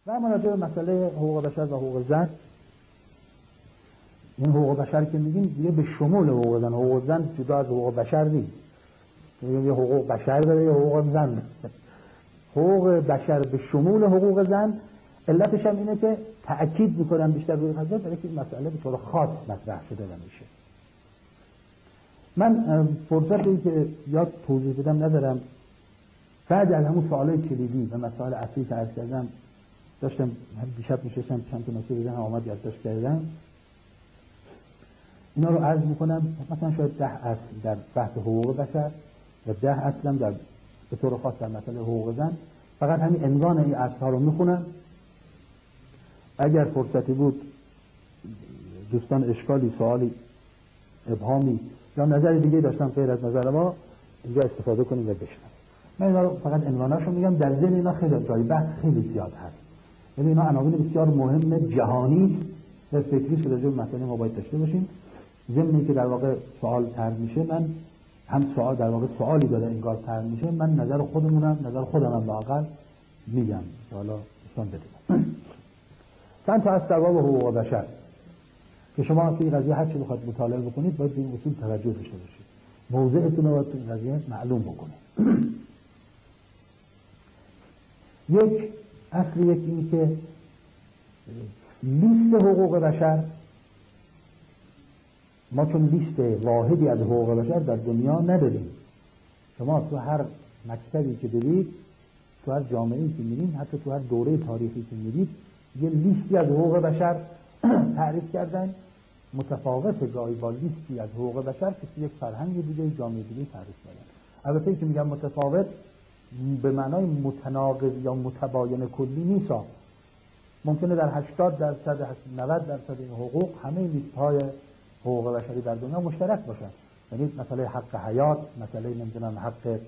و اما راجع به مسئله حقوق بشر و حقوق زن، این حقوق بشر که میگیم دیگه به شمول حقوق زن، حقوق زن جدا از حقوق بشر نیست. یه حقوق بشر داره یه حقوق زن. حقوق بشر به شمول حقوق زن، علتش هم اینه که تأکید میکنم بیشتر روی قضیه برای که این مسئله به طور خاص مطرح شده و میشه. من فرصتی که یاد توضیح بدم ندارم. بعد از همون سوالای کلیدی و مسائل اصلی که عرض کردم داشتم دیشب نشستم چند تا نکته دیدم آمد یادداشت کردم، اینا رو عرض میکنم. مثلا شاید 10 اصل در بحث حقوق بشر و 10 اصل در به طور خاص در مسئله حقوق زن. فقط همین عنوان این اصل‌ها رو میخونم. اگر فرصتی بود دوستان اشکالی، سوالی، ابهامی یا نظر دیگه داشتن غیر از نظر ما اینجا استفاده کنیم و بشنویم. من اینا رو فقط عنواناشو میگم. در ذهن اینا خیلی جای بحث خیلی زیاد هست. یعنی اینا عناوین بسیار مهم جهانی و فکری که راجع به مسئله ما باید داشته باشیم. ضمنی که در واقع سوال طرح میشه، من هم سوال در واقع سوالی داره انگار طرح میشه، من نظر خودمم واقعا میگم که حالا دوستان بدونن. چند تا از ابواب حقوق بشر که شما توی قضیه هر چی بخواید مطالعه بکنید باید به این اصول توجه داشته باشید. موضعتون رو باید توی قضیه معلوم بکنید. یک اصل یکی که لیست حقوق بشر، ما چون لیست واحدی از حقوق بشر در دنیا نداریم. شما تو هر مکتبی که برید، تو هر جامعه‌ای که میرید، حتی تو هر دوره تاریخی که میرید، یه لیستی از حقوق بشر تعریف کردن، متفاوت گاهی با لیستی از حقوق بشر که یک فرهنگ دیگه، جامعه دیگه تعریف کردن. البته که میگم متفاوت به معنای متناقض یا متباین کلی نیست. ممکنه در 80%، 90% این حقوق همه لیست‌های حقوق بشری در دنیا مشترک باشن. یعنی مسئله حق حیات، مسئله نمیدونم حق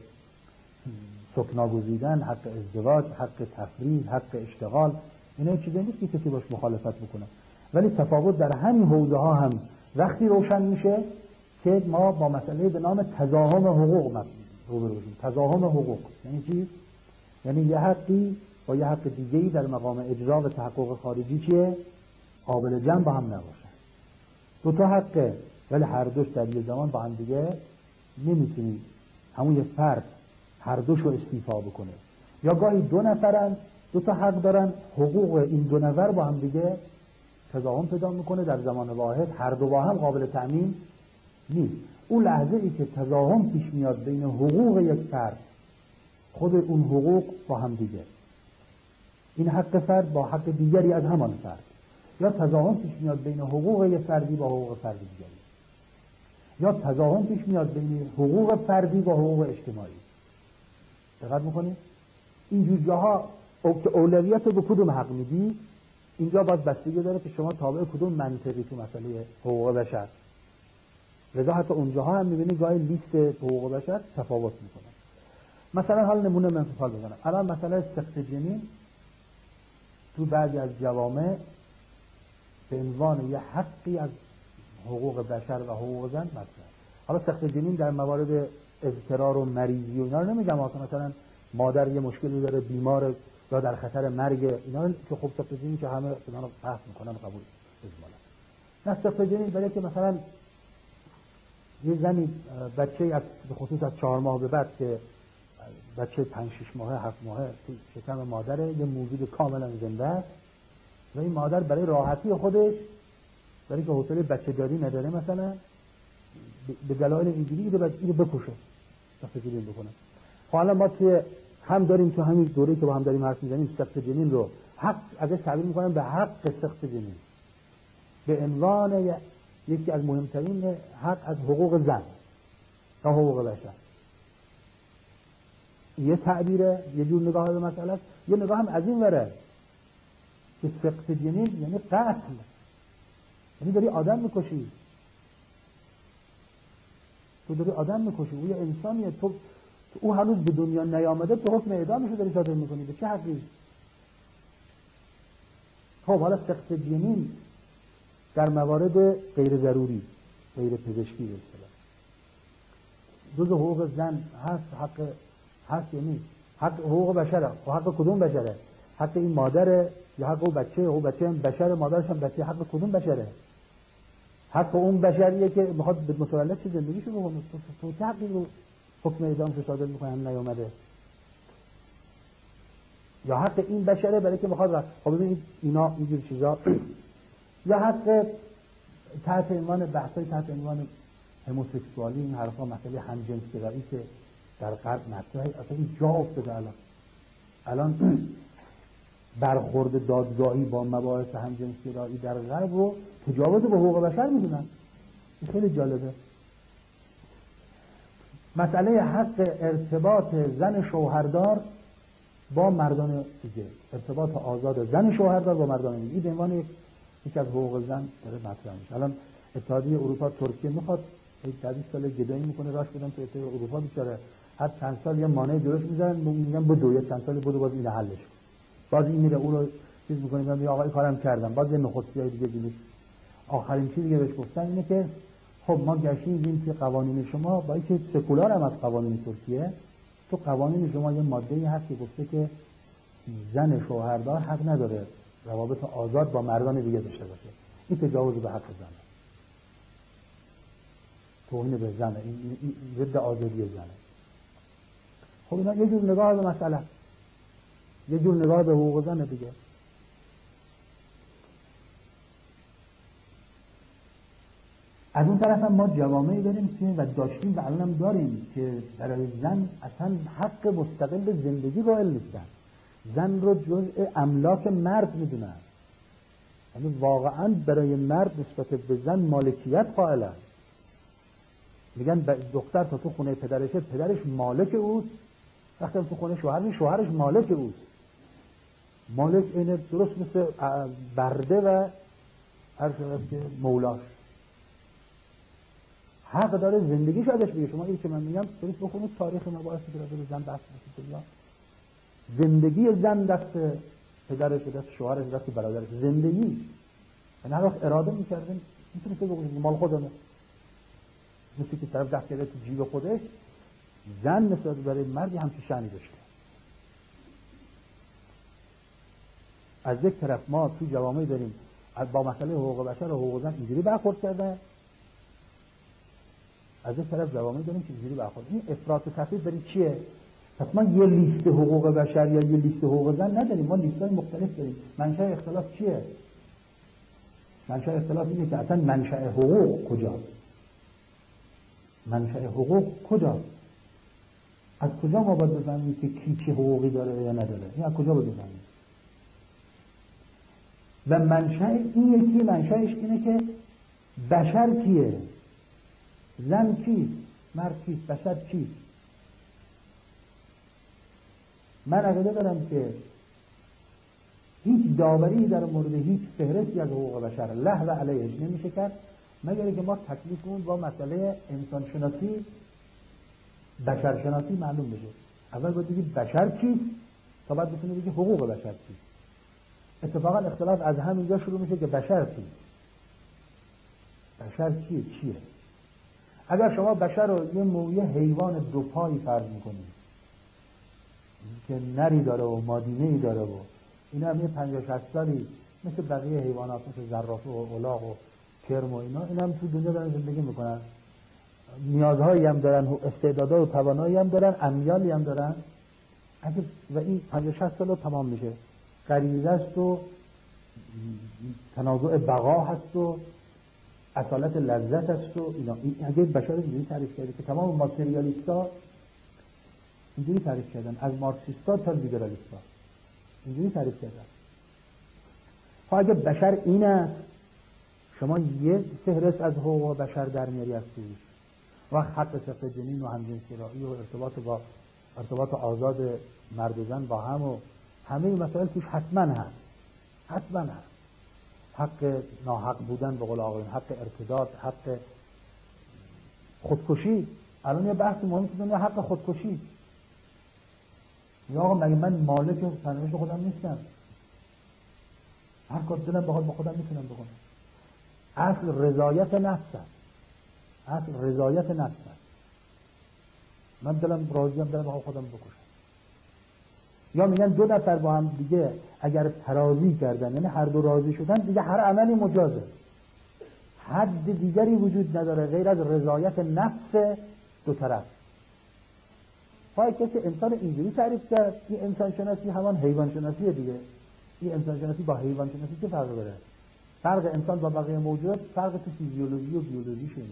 سکنا گزیدن، حق ازدواج، حق تفریح، حق اشتغال، اینا چیزی نیست که کسی باش مخالفت بکنه. ولی تفاوت در همین حوزه ها هم وقتی روشن میشه که ما با مسئله به نام تضاهم حقوق روبرو بشیم. تضاهم حقوق یعنی چی؟ یعنی یه حقی با یه حق دیگه‌ای در مقام اجرا و تحقق خارجی چیه؟ قابل جمع با هم نباشن. دو تا حقه ولی هر دوش در یه زمان با هم دیگه نمیتونی همون یه فرد هر دوش رو استیفا بکنه. یا گاهی دو نفرن، دو تا حق دارن، حقوق این دو نفر با هم دیگه تضاهم پیدا میکنه در زمان واحد، هر دو با هم قابل تأمین نیست. اون لحظه ای که تضاهم پیش میاد بین حقوق یک فرد، خود اون حقوق با هم دیگه، این حق فرد با حق دیگری از همان فرد، یا تضاهم پیش میاد بین حقوق یک فردی با حقوق فرد دیگری، یا تضاهم پیش میاد بین حقوق فردی با حقوق اجتماعی. دقت میکنید؟ اینجور جاها که اولویت رو به کدوم حق میدی، اینجا باید بستگی داره که شما تابع کدوم منطقی تو مسئله حقوق بشر. لذا حتی اونجاها هم میبینید گاهی لیست حقوق بشر تفاوت میکنه. مثلا حال نمونه من مثال بزنم. الان مثلا سقط جنین تو بعضی از جوامع به عنوان یه حقی از حقوق بشر و حقوق زن مطرحه. حالا سقط جنین در موارد اضطرار و مریضی و اینا رو نمیگم، مثلا مادر یه مشکلی داره، بیماره یا در خطر مرگ، اینا که خب سقط جنین که همه اینا رو بحث میکنن قبول اجمالا. نه سقط جنین برای که مثلا یه زنی بچه‌ای از به خصوص از 4 ماه به بعد که بچه 5-6 ماهه 7 ماهه تو شکم مادره، یه موجود کاملا زنده است و این مادر برای راحتی خودش، برای که حوصله بچه داری نداره، مثلا به دلایل اینجوری اینو بکشه، سقط جنین بکنه. حالا ما که هم داریم تو همین دوره‌ای که با هم داریم حرف میزنیم سقط جنین رو حق ازش تعبیر میکنن به حق سقط جنین، به عنوان یکی از مهمترین حق از حقوق زن تا حقوق بشر. یه تعبیره، یه جور نگاه به مسئله است. یه نگاه هم از این وره که سقط جنین یعنی قتل، یعنی داری آدم میکشی، تو داری آدم میکشی، او یه انسانیه، تو او هنوز به دنیا نیامده تو حکم اعدامش رو داری صادر میکنی، به چه حقی؟ خب حالا سقط جنین در موارد غیر ضروری، غیر پزشکی به اصطلاح جزء حقوق زن هست، حق هست، یعنی حق حقوق بشره. و حق کدوم بشره؟ حق این مادره یا حق او بچه هم بشر، مادرش هم بچه. حق کدوم بشره؟ حق اون بشریه که میخواد به متولد چه زندگیشو بکنه. تو چه حقی رو حکم اعدامش صادر میکنه هم نیومده؟ یا حق این بشره برای که میخواد خب ببینید اینا اینجور چیزا. یا حق تحت عنوان بحثای تحت عنوان هموسکسوالی، این حرفا، مسئله همجنسگرایی که در غرب مطرحه، اصلا این جا افتاده. الان برخورد دادگاهی با مباحث همجنسگرایی در غرب رو تجاوز به حقوق بشر میدونن. این خیلی جالبه. مسئله حق ارتباط زن شوهردار با مردان دیگه، ارتباط آزاد زن شوهردار با مردان دیگه، این به عنوان یکی از حقوق زن داره مطرح میشه. الان اتحادیه اروپا ترکیه میخواد 20 سال گدایی میکنه راش بدن تو اتحادیه اروپا، بیچاره هر چند سال یه مانع جلوش میذارن، میگن بدو، یه چند سال بدو، باز این حلش کن، باز این میره اون رو چیز میکنه، میگه آقا کارم کردم، باز یه نخستیای دیگه جلوش. آخرین چیزی که بهش گفتن اینه که خب ما گشتیم که قوانین شما با اینکه سکولار هم از قوانین ترکیه، تو قوانین شما یه ماده‌ای هست که گفته که زن شوهردار حق نداره روابط آزاد با مردان دیگه داشته باشه. این تجاوز به حق زنه، توهین به زنه، این ضد آزادی زنه. خب اینا یه جور نگاه به مسئله، یه جور نگاه به حقوق زنه دیگه. از اون طرف هم ما جوامعی داریم که و داشتیم و الان هم داریم که برای زن اصلا حق مستقل زندگی قائل نیستن، زن رو جزء املاک مرد میدونن، یعنی واقعا برای مرد نسبت به زن مالکیت قائلن. میگن دختر تا تو خونه پدرشه، پدرش مالک اوست، وقتی تو خونه شوهرش مالک اوست. مالک اینه درست مثل برده و هر شود که مولاش حق داره زندگیش ازش بگه. شما این که من میگم برید بخونید تاریخ مباحث که راجع به زن بحث میشه. زندگی زن دست پدرش، دست شوهرش، دست برادرش، زندگی. یعنی هر وقت اراده می‌کردن میتونه که بگه مال خودمه، مثل که طرف دست کرده تو جیب خودش. زن نسبت برای مرد همچین شأنی داشته. از یک طرف ما تو جوامعی داریم با مسئله حقوق بشر و حقوق زن اینجوری برخورد کرده، از یک طرف جوامعی داریم که اینجوری برخورد. این افراط و تفریط برای چیه؟ پس ما یه لیست حقوق بشر یا یه لیست حقوق زن نداریم، ما لیست‌های مختلف داریم. منشأ اختلاف چیه؟ منشأ اختلاف اینه که اصلا منشأ حقوق کجاست؟ منشأ حقوق کجاست؟ از کجا ما باید بفهمیم که کی چه حقوقی داره یا نداره؟ این از کجا باید بفهمیم؟ و منشأ این یکی منشأش اینه که بشر کیه؟ زن کیست؟ مرد کیست؟ بشر کیست؟ من عقیده دارم که هیچ داوری در مورد هیچ فهرستی از حقوق بشر له و علیهش نمیشه کرد مگر اینکه ما تکلیفمون با مسئله انسان شناسی، بشر شناسی معلوم بشه. اول باید بگید بشر کیست تا بعد بتونید بگید حقوق بشر کیست. اتفاقا اختلاف از همینجا شروع میشه که بشر کیست. بشر کیه؟ چیه؟ اگر شما بشر رو یه حیوان دو پایی فرض میکنید که نری داره و مادینه‌ای داره و اینا هم یه 50-60 سالی مثل بقیه حیوانات، مثل زرافه و الاغ و کرم و اینا هم تو دنیا دارن زندگی میکنن، نیازهایی هم دارن، استعدادها و توانایی هم دارن، امیالی هم دارن. اگه و این 50-60 سال رو تمام میشه، غریزه است و تنازع بقا هست و اصالت لذت است و اینا. اگه بشر اینجوری تعریف کرده که تمام ماتریالیستا اینجوری تعریف کردن، از مارکسیستا تا لیبرالیستا اینجوری تعریف کردن. خب اگه بشر این است، شما یه فهرست از حقوق بشر در میاری از توش و حق سفر جنین و همجنسگرایی و ارتباط آزاد مرد و زن با هم و همه این مسائل توش حتما هست. حتما هست. حق ناحق بودن به قول آقایون، حق ارتداد، حق خودکشی. الان یه بحث مهمی که دنیا حق خودکشی. یا آقا مگه من مالک سرنوشت خودم نیستم؟ هر کار دلم بخواد با خودم میتونم بکنم. اصل رضایت نفس است. اصل رضایت نفس است. من دلم راضیم، دلم بخواد خودم بکشم. یا میگن دو نفر با هم دیگه اگر ترازی کردن، یعنی هر دو راضی شدن، دیگه هر عملی مجازه، حد دیگری وجود نداره غیر از رضایت نفس دو طرف. پای کسی انسان اینجوری تعریف کرد، این انسان شناسی همان حیوان شناسیه دیگه. این انسان شناسی با حیوان شناسی چه فرقی داره؟ فرق انسان با بقیه موجودات فرق تو فیزیولوژی و بیولوژیش اینا.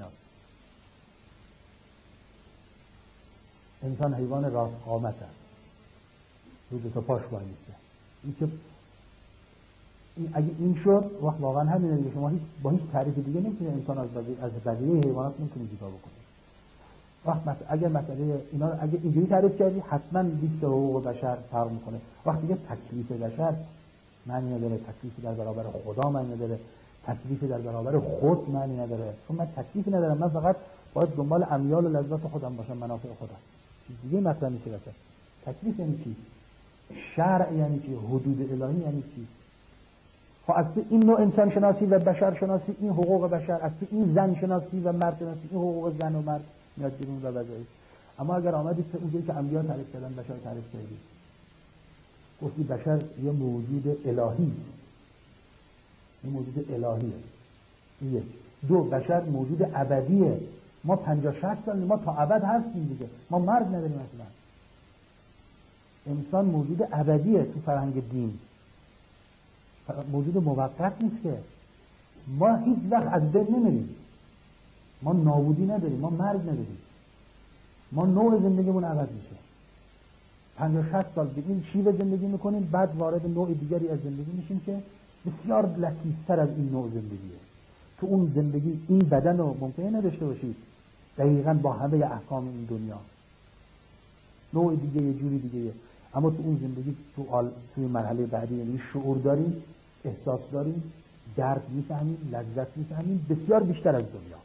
انسان حیوان راست قامت است، رو دو تا پاش وایسته. این که اگه این شد وقت واقعا همینه دیگه. شما با هیچ تعریف دیگه نمیتونه انسان از بقیه حیوانات نمیتونه جدا بکنه. وقت اگر مسئله اینا رو اگه اینجوری تعریف کردی حتما لیست حقوق بشر فرق میکنه. وقتی دیگه تکلیف بشر معنی نداره، تکلیفی در برابر خدا معنی نداره، تکلیفی در برابر خود معنی نداره. چون من تکلیفی ندارم، من فقط باید دنبال امیال و لذات خودم باشم، منافع خودم. دیگه مثلا میشه بشه. تکلیف یعنی چی؟ شرع یعنی چی؟ حدود الهی یعنی چی؟ خب از این نوع انسان شناسی و بشر شناسی، این حقوق بشر، از این زن شناسی و مرد شناسی، این حقوق زن و مرد میاد بیرون و وظایف. اما اگر آمدید به اونجایی که انبیا تعریف کردن بشر تعریف کردید، گفتی بشر یه موجود الهی، این موجود الهیه. یک. دو، بشر موجود ابدیه. ما 50-60 سال ما تا ابد هستیم دیگه، ما مرگ نداریم اصلا. انسان موجود ابدیه تو فرهنگ دین، موجود موقت نیست که. ما هیچ وقت از بین نمیریم، ما نابودی نداریم، ما مرگ نداریم، ما نوع زندگیمون عوض میشه. 50-60 سال به این شیوه زندگی میکنیم، بعد وارد نوع دیگری از زندگی میشیم که بسیار لطیفتر از این نوع زندگیه. تو اون زندگی این بدن رو ممکنه نداشته باشید دقیقاً با همه احکام این دنیا، نوع دیگه یه جوری دیگه، اما تو اون زندگی توی مرحله بعدی یعنی شعور داریم، احساس داریم، درد میفهمیم، لذت میفهمیم، بسیار بیشتر از دنیا.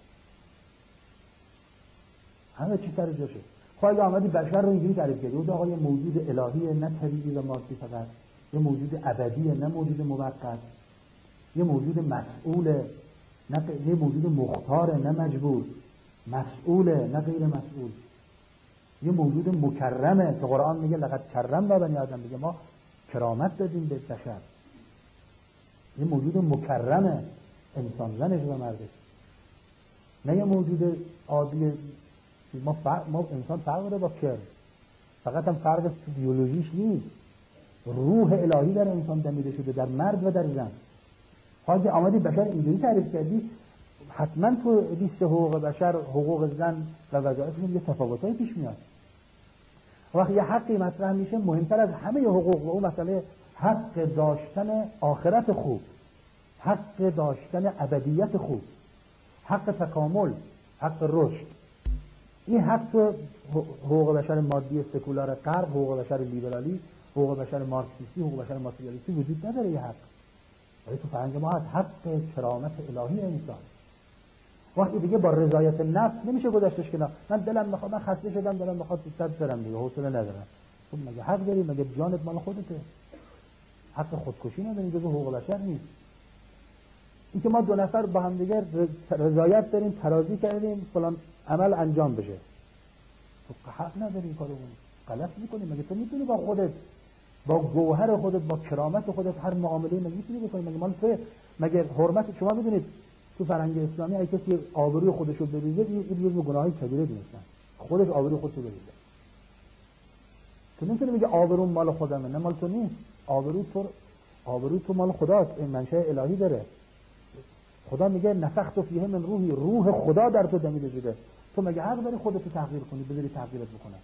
همه چی سر جاشه. خواهی آمدی بشر رو اینجوری تعریف کردی، آقا یه موجود الهیه، نه طبیعی و مادی فقط، یه موجود ابدیه نه موجود موقت، یه موجود مسئوله نه یه موجود مختاره نه مجبور، مسئوله نه غیر مسئول، یه موجود مکرمه که قرآن میگه لقد کرمنا بنی آدم، میگه ما کرامت دادیم به بشر. یه موجود مکرمه، انسان زنش و مردش، نه یه موجود عادی. ما انسان فرق داره با کرم، فقط هم فرق تو بیولوژیش نیست، روح الهی در انسان دمیده شده، در مرد و در زن. خواهی آمدی بشر اینجوری تعریف کردی، حتما تو لیست حقوق بشر، حقوق زن و وظایفشون یه تفاوتایی پیش میاد. وقتی یه حقی مطرح میشه، مهمتر از همه حقوق و اون مسئله حق داشتن آخرت خوب، حق داشتن ابدیت خوب، حق تکامل، حق رشد. این حق تو حقوق بشر مادی سکولار غرب، حقوق بشر لیبرالی، حقوق بشر مارکسیستی، حقوق بشر ماتریالیستی وجود نداره. یه حق ولی تو فرهنگ ما هست، حق کرامت الهی انسان. وقتی دیگه با رضایت نفس نمیشه گذاشتش که نه من دلم میخواد، من خسته شدم دلم میخواد صد برم دیگه، حوصله ندارم. خب مگه حق داری؟ مگه جانت مال خودته؟ حق خودکشی نداری، جزو حقوق بشر نیست. این که ما دو نفر با هم دیگه رضایت داریم، ترازی کردیم فلان عمل انجام بشه، تو حق نداری این کارو غلط میکنی. مگه تو میتونی با خودت، با گوهر خودت، با کرامت خودت هر معامله مگه میتونی بکنی؟ مگه مال تو؟ مگه حرمت شما میدونید تو فرهنگ اسلامی اگه کسی آبروی خودش رو بریزه این جزو گناهی کبیره دونستن، خودش آبروی خودش رو بریزه. تو نمیتونی بگی آبرو مال خودمه، نه مال تو نیست. آبروی تو مال خداست، این منشأ الهی داره. خدا میگه نفخت فیه من روحی، روح خدا در تو دمیده شده. تو مگه حق داری خودت رو تغییر کنی، بذاری تغییرت بکنه؟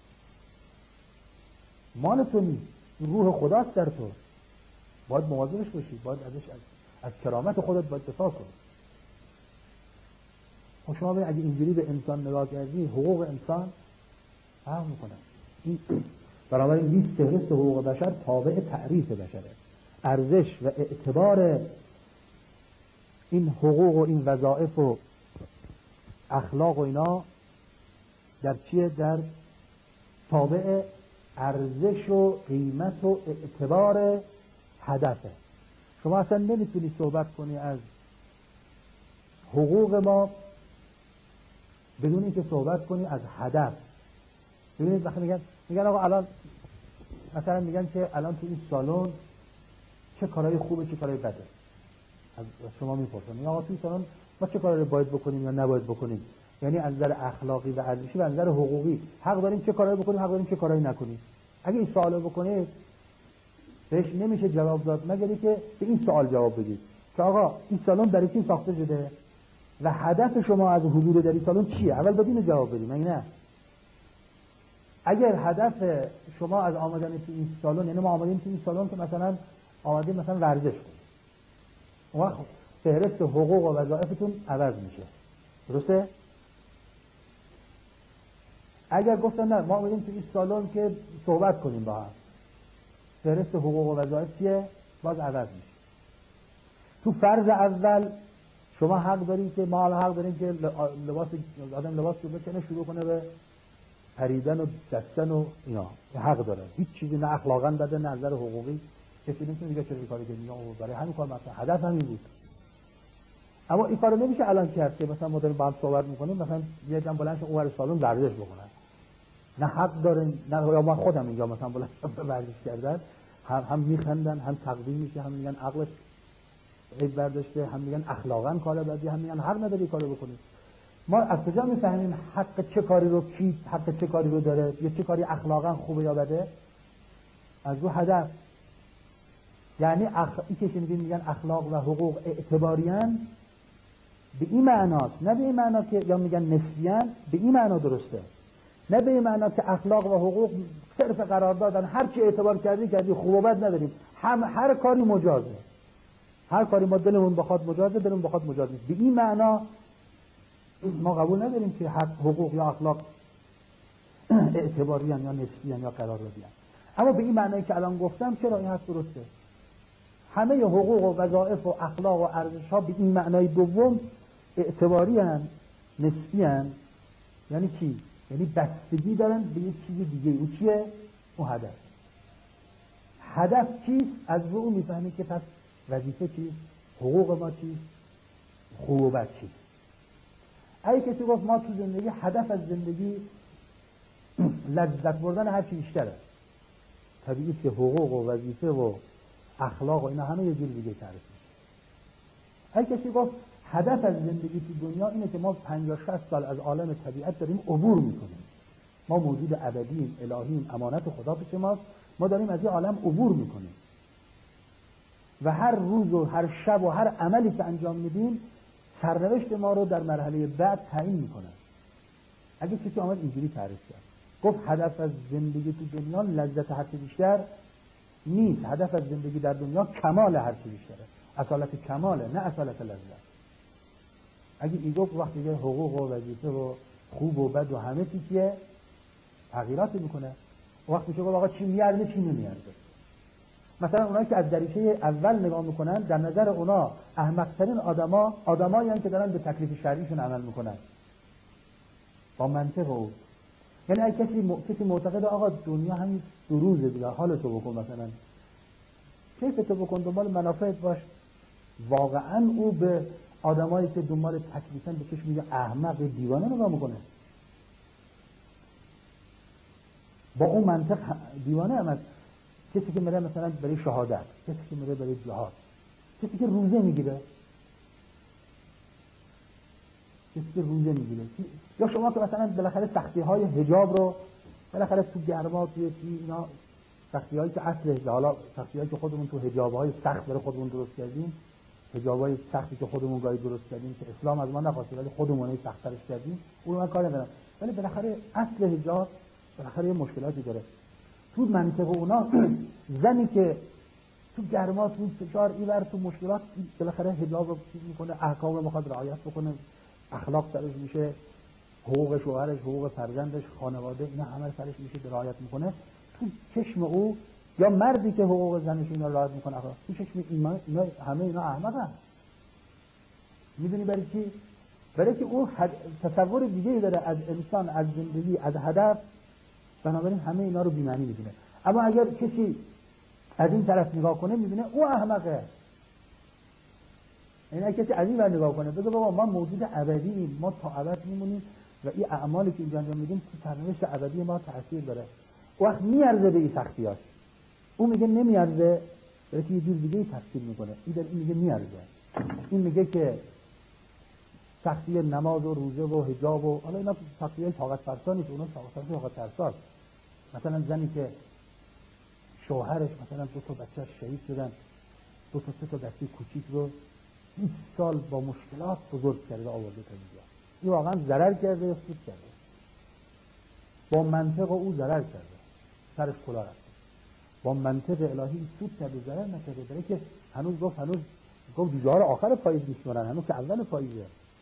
مال تو نیست، روح خداست در تو، باید مواظبش باشی، باید ازش از کرامت خودت باید دفاع کنی. خب شما اگه اینجوری به انسان نگاه کردی، حقوق انسان فرق میکنه. برای این لیست فهرست حقوق بشر تابع تعریف بشره. ارزش و اعتبار این حقوق و این وظایف و اخلاق و اینا در چیه؟ در تابع ارزش و قیمت و اعتبار هدفه. شما اصلا نمیتونی صحبت کنی از حقوق ما بدون اینکه صحبت کنی از هدف. ببینید وقتی میگن آقا الان مثلا میگن که الان تو این سالن چه کارهای خوبه چه کارهای بده، از شما میپرسن یا تو این سالن ما چه کارایی باید بکنیم یا نباید بکنیم، یعنی از نظر اخلاقی و ارزشی و از نظر حقوقی حق داریم چه کارایی بکنیم، حق داریم چه کارایی نکنیم. اگه این سوالو بکنید بهش نمیشه جواب داد مگر اینکه به این سوال جواب بدید که آقا این سالن برای چی ساخته شده و هدف شما از حضور در این سالن چیه. اول باید اینو جواب بدید. مگه نه؟ اگر هدف شما از آمدن تو این سالن، یعنی ما آمدیم تو این سالن که مثلا آمدیم مثلا ورزش کنیم، اون وقت فهرست حقوق و وظایفتون عوض میشه، درسته؟ اگر گفتن نه ما آمدیم تو این سالن که صحبت کنیم با هم، فهرست حقوق و وظایف چیه؟ باز عوض میشه. تو فرض اول شما حق دارید که ما حق داریم که آدم لباس رو بکنه شروع کنه به پریدن و دستن و اینا، حق داره. هیچ چیزی نه اخلاقا بده نه نظر حقوقی. کسی نمیتونه دیگه چه کاری کنه، برای همین کار مثلا هدف همین بود. اما این کارو نمیشه الان کرد که مثلا ما داریم با هم صحبت میکنیم مثلا یه جمع بلند شه اون سالن ورزش بکنن. نه حق دارن نه یا ما خودم اینجا مثلا بلند ورزش کردن هم میخندن هم تقدیم میشه، هم میگن عقلش عیب برداشته، هم میگن اخلاقا کار بدی، هم میگن حق نداری کارو بکنی. ما از کجا میفهمیم حق چه کاری رو کی حق چه کاری رو داره یا چه کاری اخلاقا خوبه یا بده؟ از رو هدف. یعنی این که میگن اخلاق و حقوق اعتباریان به این معناست، نه به این معنا که یا میگن نسبیان، به این معنا درسته، نه به این معنا که اخلاق و حقوق صرف قرار دادن هر چی اعتبار کردی خوب و بد نداریم، هر کاری مجازه، هر کاری ما دلمون بخواد مجازه، دلمون بخواد مجاز نیست. به این معنا ما قبول نداریم که حقوق یا اخلاق اعتباریان یا نسبیان یا قراردادیان. اما به این معنایی که الان گفتم چرا این هست درسته. همه حقوق و وظایف و اخلاق و ارزش ها به این معنای دوم اعتباریان، نسبیان. یعنی چی؟ یعنی بستگی دارن به یک چیز دیگه. او چیه؟ اون هدف. هدف چیست؟ از رو اون میفهمی که پس وظیفه چیست؟ حقوق ما چیست؟ خوب و بد چیست؟ اگه کسی گفت ما تو زندگی هدف از زندگی لذت بردن هر چی بیشتره، طبیعیه که حقوق و وظیفه و اخلاق و اینا همه یه جور دیگه تعریف میشه. اگه کسی گفت هدف از زندگی تو دنیا اینه که ما 50 60 سال از عالم طبیعت داریم عبور میکنیم، ما موجود ابدیم، الهیم، امانت خدا پیش ماست، ما داریم از این عالم عبور میکنیم و هر روز و هر شب و هر عملی که انجام میدیم سرنوشت ما رو در مرحله بعد تعیین میکنه. اگه کسی آمد اینجوری تعریف کرد گفت هدف از زندگی تو دنیا لذت هر چه بیشتر نیست، هدف از زندگی در دنیا کمال هر چه بیشتره، اصالت کماله نه اصالت لذت. اگه این گفت وقتی که حقوق و وظیفه و خوب و بد و همه چیزیه تغییرات میکنه، وقتی میشه آقا چی میارزه چی نمیارزه. مثلا اونایی که از دریچه اول نگاه میکنن در نظر اونا احمق‌ترین آدمایی که دارن به تکلیف شرعیشون عمل میکنن با منطق او. یعنی اگه کسی معتقد آقا دنیا همین 2 روزه دیگه حالتو بکن، مثلا کیفتو بکن، دنبال منافعت باش، واقعا او به آدمایی که دنبال تکلیفن به چشم میگه احمق دیوانه نگاه میکنه. با اون منطق دیوانه هم. کسی که میره مثلا برای شهادت، کسی که میره برای جهاد، کسی که روزه میگیره، یا شما که مثلا بالاخره سختی‌های حجاب رو بالاخره تو گرما توی اینا سختی‌هایی که اصل حالا سختی‌هایی که خودمون تو حجاب‌های سخت برای خودمون درست کردیم، حجاب‌های سختی که خودمون گاهی درست کردیم که اسلام از ما نخواسته ولی خودمون سخت‌ترش کردیم، اون من کار ندارم، ولی بالاخره اصل حجاب بالاخره یه مشکلاتی داره. تو منطقه اونا زنی که تو گرما تو فشار ایور تو مشکلات بالاخره حجاب رو چیز میکنه، احکام رو میخواد رعایت بکنه، اخلاق سرش میشه، حقوق شوهرش، حقوق فرزندش، خانواده اینا همه سرش میشه رعایت میکنه. تو چشم او یا مردی که حقوق زنش اینا رعایت میکنه تو چشم اینا همه اینا احمقن. میدونی برای چی؟ برای که او تصور دیگه‌ای داره از انسان، از زندگی، از هدف، بنابراین همه اینا رو بی‌معنی می‌دونه. اما اگر کسی از این طرف نگاه کنه می‌بینه او احمقه. این اگه کسی از این ور نگاه کنه بگه بابا ما موجود ابدییم، ما تا ابد میمونیم و این اعمالی که اینجا انجام میدیم تو سرنوشت ابدی ما تأثیر داره، وقت میارزه به این سختی‌هاش. اون میگه نمیارزه، داره که یه جور دیگه تفسیر میکنه. این میگه میارزه. این میگه که سختی نماز و روزه و حجاب و حالا اینا سختی‌های طاقت فرسا نیست، اونا طاقت فرساست. مثلا زنی که شوهرش مثلا 2 تا بچه‌اش شهید شدن، 2 تا 3 تا بچه کوچیک رو 20 سال با مشکلات بزرگ کرده آورده تا اینجا. این واقعا ضرر کرده یا سود کرده؟ با منطق او ضرر کرده، سرش کلا رفته. با منطق الهی سود کرده، ضرر نکرده. برای که هنوز گفت روزگار آخر پاییز میشمارن، هنوز که اول پاییزه.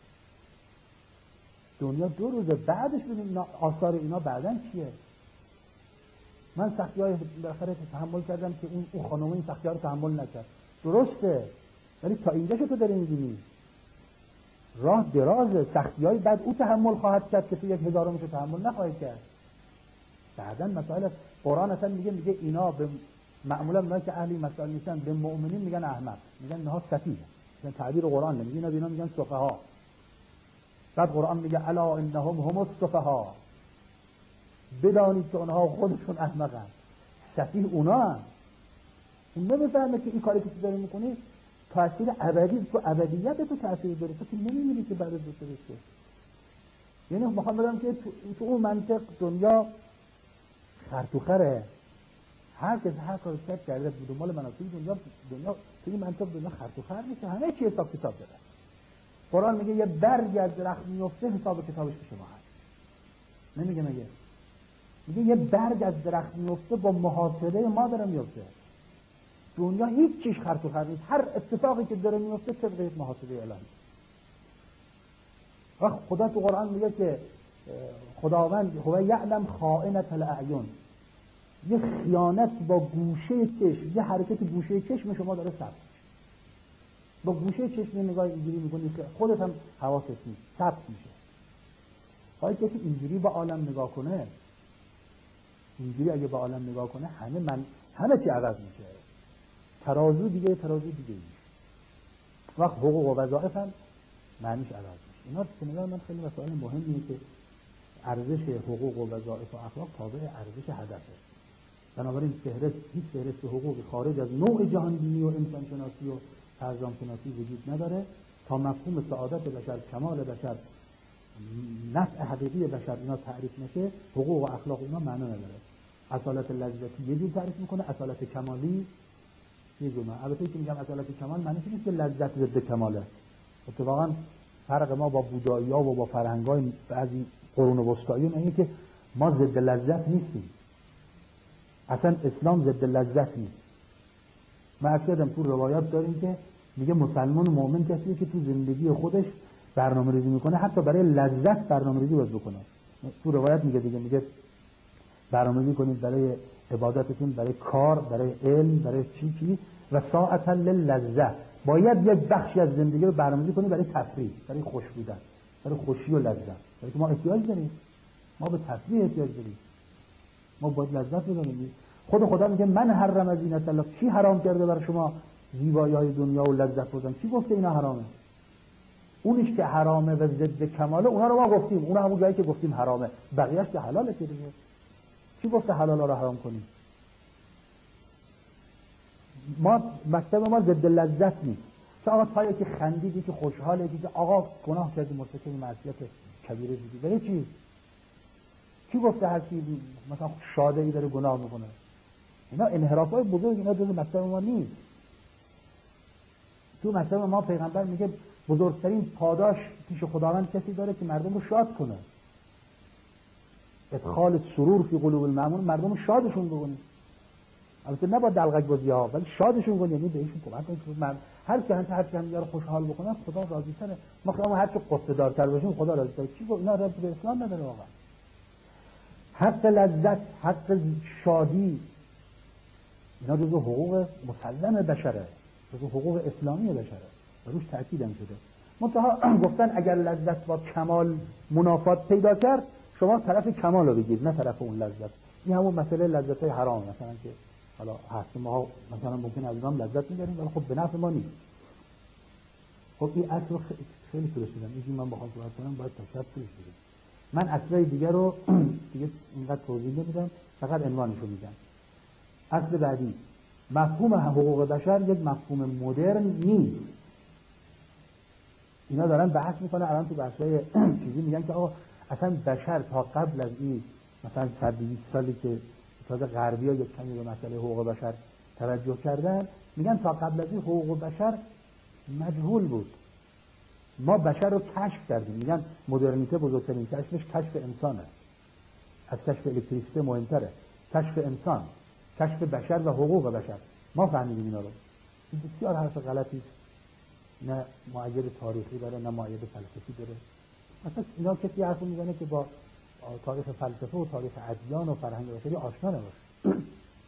دنیا 2 روزه، بعدش ببین آثار اینا بعدن چیه. من سختی‌های بالاخره تحمل کردم که اون خانم این سختی‌ها رو تحمل نکرد. درسته، ولی تا اینجا تو داری می‌بینی راه درازه. سختی‌های بعد او تحمل خواهد کرد که تو 1000 رو تحمل نخواهی کرد. بعدن مسائل قرآن اصلا میگه اینا به معمولا اونایی که اهل مسائل نیستن به مؤمنین میگن احمق، میگن اینها سفیه. مثلا تعبیر قرآن نمیگه، اینا میگن سفها. بعد قرآن میگه الا انهم هم السفها، بدانید که اونها خودشون احمقن. سفیه اونا هم. اون نمیفهمه که این کاری که تو داری میکنی تأثیر ابدی تو ابدیت تو تأثیر داره، تو که نمی‌بینی که بعد از تو بشه. یعنی میخوام بگم که تو اون منطق دنیا خرطوخره. هر کس هر کاری کرده بود مال مناسب دنیا تو این منطق دنیا خرطوخر میشه، همه چی حساب کتاب داره. قرآن میگه یه برگ از درخت میفته حساب کتابش به شما هست. نمیگه میگه یه برگ از درخت میفته با محاسبه ما داره میفته. دنیا هیچ چیز خرطوخر نیست، هر اتفاقی که داره میفته طبق محاسبه الهی. و خدا تو قرآن میگه که خداوند هو یعلم خائنة الاعین، یه خیانت با گوشه چشم، یه حرکت گوشه چشم شما داره ثبت میشه. با گوشه چشم نگاه اینجوری میکنی که خودت هم حواست نیست، ثبت میشه. خواهی که اینجوری با عالم نگاه کنه، اینجوری اگه با عالم نگاه کنه همه چی عوض میشه. ترازو دیگه میشه. وقت حقوق و وظایف هم معنیش عوض میشه. اینا که نگاه من خیلی مسائل مهمیه که ارزش حقوق و وظایف و اخلاق تابع ارزش هدفه. بنابراین هیچ فهرست حقوقی خارج از نوع جهانبینی و انسان شناسی و فرزام شناسی وجود نداره تا مفهوم سعادت بشر، کمال بشر، نفع حقیقی بشر اینا تعریف نشه. حقوق و اخلاق اینا معنا نداره. اصالت لذتی یه جور تعریف میکنه، اصالت کمالی یه جور. البته که میگم اصالت کمال معنیش نیست که لذت ضد کماله. اتفاقا فرق ما با بودایی‌ها و با فرهنگ‌های بعضی قرون وسطایی اینه که ما ضد لذت نیستیم. اصلا اسلام ضد لذت نیست. ما اکثرا تو روایات داریم که میگه مسلمان مؤمن کسیه که تو زندگی خودش برنامه‌ریزی میکنه، حتی برای لذت برنامه‌ریزی باید بکنه. تو روایت میگه برنامه‌ریزی کنید برای عبادتتون، برای کار، برای علم، برای چی و ساعتا للذت. باید یک بخشی از زندگی رو برنامه‌ریزی کنید برای تفریح، برای خوش بودن، برای خوشی و لذت. برای که ما احتیاج داریم. ما به تفریح احتیاج داریم. ما باید لذت ببریم. خدا میگه من حرم زینت الله، کی حرام کرده برای شما زیبایی‌های دنیا و لذت بردن؟ کی گفته اینا حرامه؟ اونیش که حرامه و ضد کماله اونا رو ما گفتیم، اونا همون جایی که گفتیم حرامه، بقیه‌اش که حلاله که دیگه. کی گفته حلالا رو حرام کنیم؟ ما مکتب ما ضد لذت نیست. چه آقا تا که خندیدی که خوشحاله که آقا گناه کردی، مرتکب معصیت کبیره شدی، برای چی؟ کی گفته هر کی مثلا شاده ای داره گناه میکنه؟ اینا انحرافای بزرگ، اینا جزء مکتب ما نیست. تو مکتب ما پیغمبر میگه بزرگترین پاداش پیش خداوند کسی داره که مردم رو شاد کنه. ادخال سرور فی قلوب المؤمنین، مردم رو شادشون بکنه. البته نه با دلغک بازی ها، ولی شادشون کنه، یعنی بهشون کمک کنه. هر کی هم رو خوشحال بکنه خدا راضی تره. ما که هر کی قصه دارتر باشیم خدا راضی تره. چی گفت اینا ربط به اسلام نداره واقعا. حق لذت، حق شادی اینا جزو حقوق مسلم بشره، جزو حقوق اسلامی بشره و روش تأکید هم شده. منتها گفتن اگر لذت با کمال منافات پیدا کرد شما طرف کمال رو بگید، نه طرف اون لذت. این همون مسئله لذت های حرام مثلا که حالا هست، ما مثلا ممکن از اونام لذت می‌بریم ولی خب به نفع ما نیست. خب این اصل خیلی طولش میدم، اینجوری من بخوام صحبت کنم باید تا شب طولش بدم. من اصلای دیگه رو دیگه اینقدر توضیح نمیدم، فقط عنوانش رو میگم. اصل بعدی، مفهوم حقوق بشر یک مفهوم مدرن نیست. اینا دارن بحث میکنن الان تو بحثای چیزی، میگن که آقا اصلا بشر تا قبل از این مثلا 120 سالی که تازه غربی‌ها یک کمی به مسئله حقوق بشر توجه کردن، میگن تا قبل از این حقوق بشر مجهول بود. ما بشر رو کشف کردیم. میگن مدرنیته بزرگترین کشفش کشف انسانه، از کشف الکتریسیته مهمتره. کشف انسان، کشف بشر و حقوق بشر، ما فهمیدیم اینا رو. این بسیار حرف غلطی، نه معید تاریخی داره نه معید فلسفی داره. مثلا اینا کسی حرف میزنه که با تاریخ فلسفه و تاریخ ادیان و فرهنگ بشری آشنا نباشه.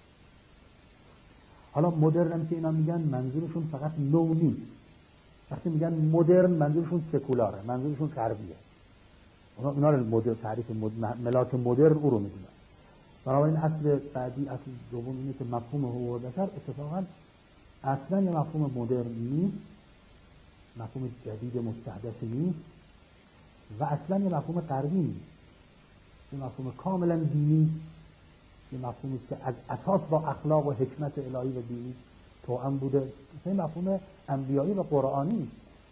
حالا مدرن که اینا میگن منظورشون فقط نو نیست. وقتی میگن مدرن منظورشون سکولاره، منظورشون غربیه. اونا رو مدرن تعریف ملاک مدرن او رو میدونن. بنابراین اصل بعدی، اصل دوم اینه که مفهوم حقوق بشر اتفاقا اصلا یه مفهوم مدرن نیست، مفهوم جدید مستحدث نیست و اصلا یه مفهوم غربی نیست. یه مفهوم کاملا دینی، یه مفهومی که از اساس با اخلاق و حکمت الهی و دینی توأم بوده. این مفهوم انبیایی و قرآنی.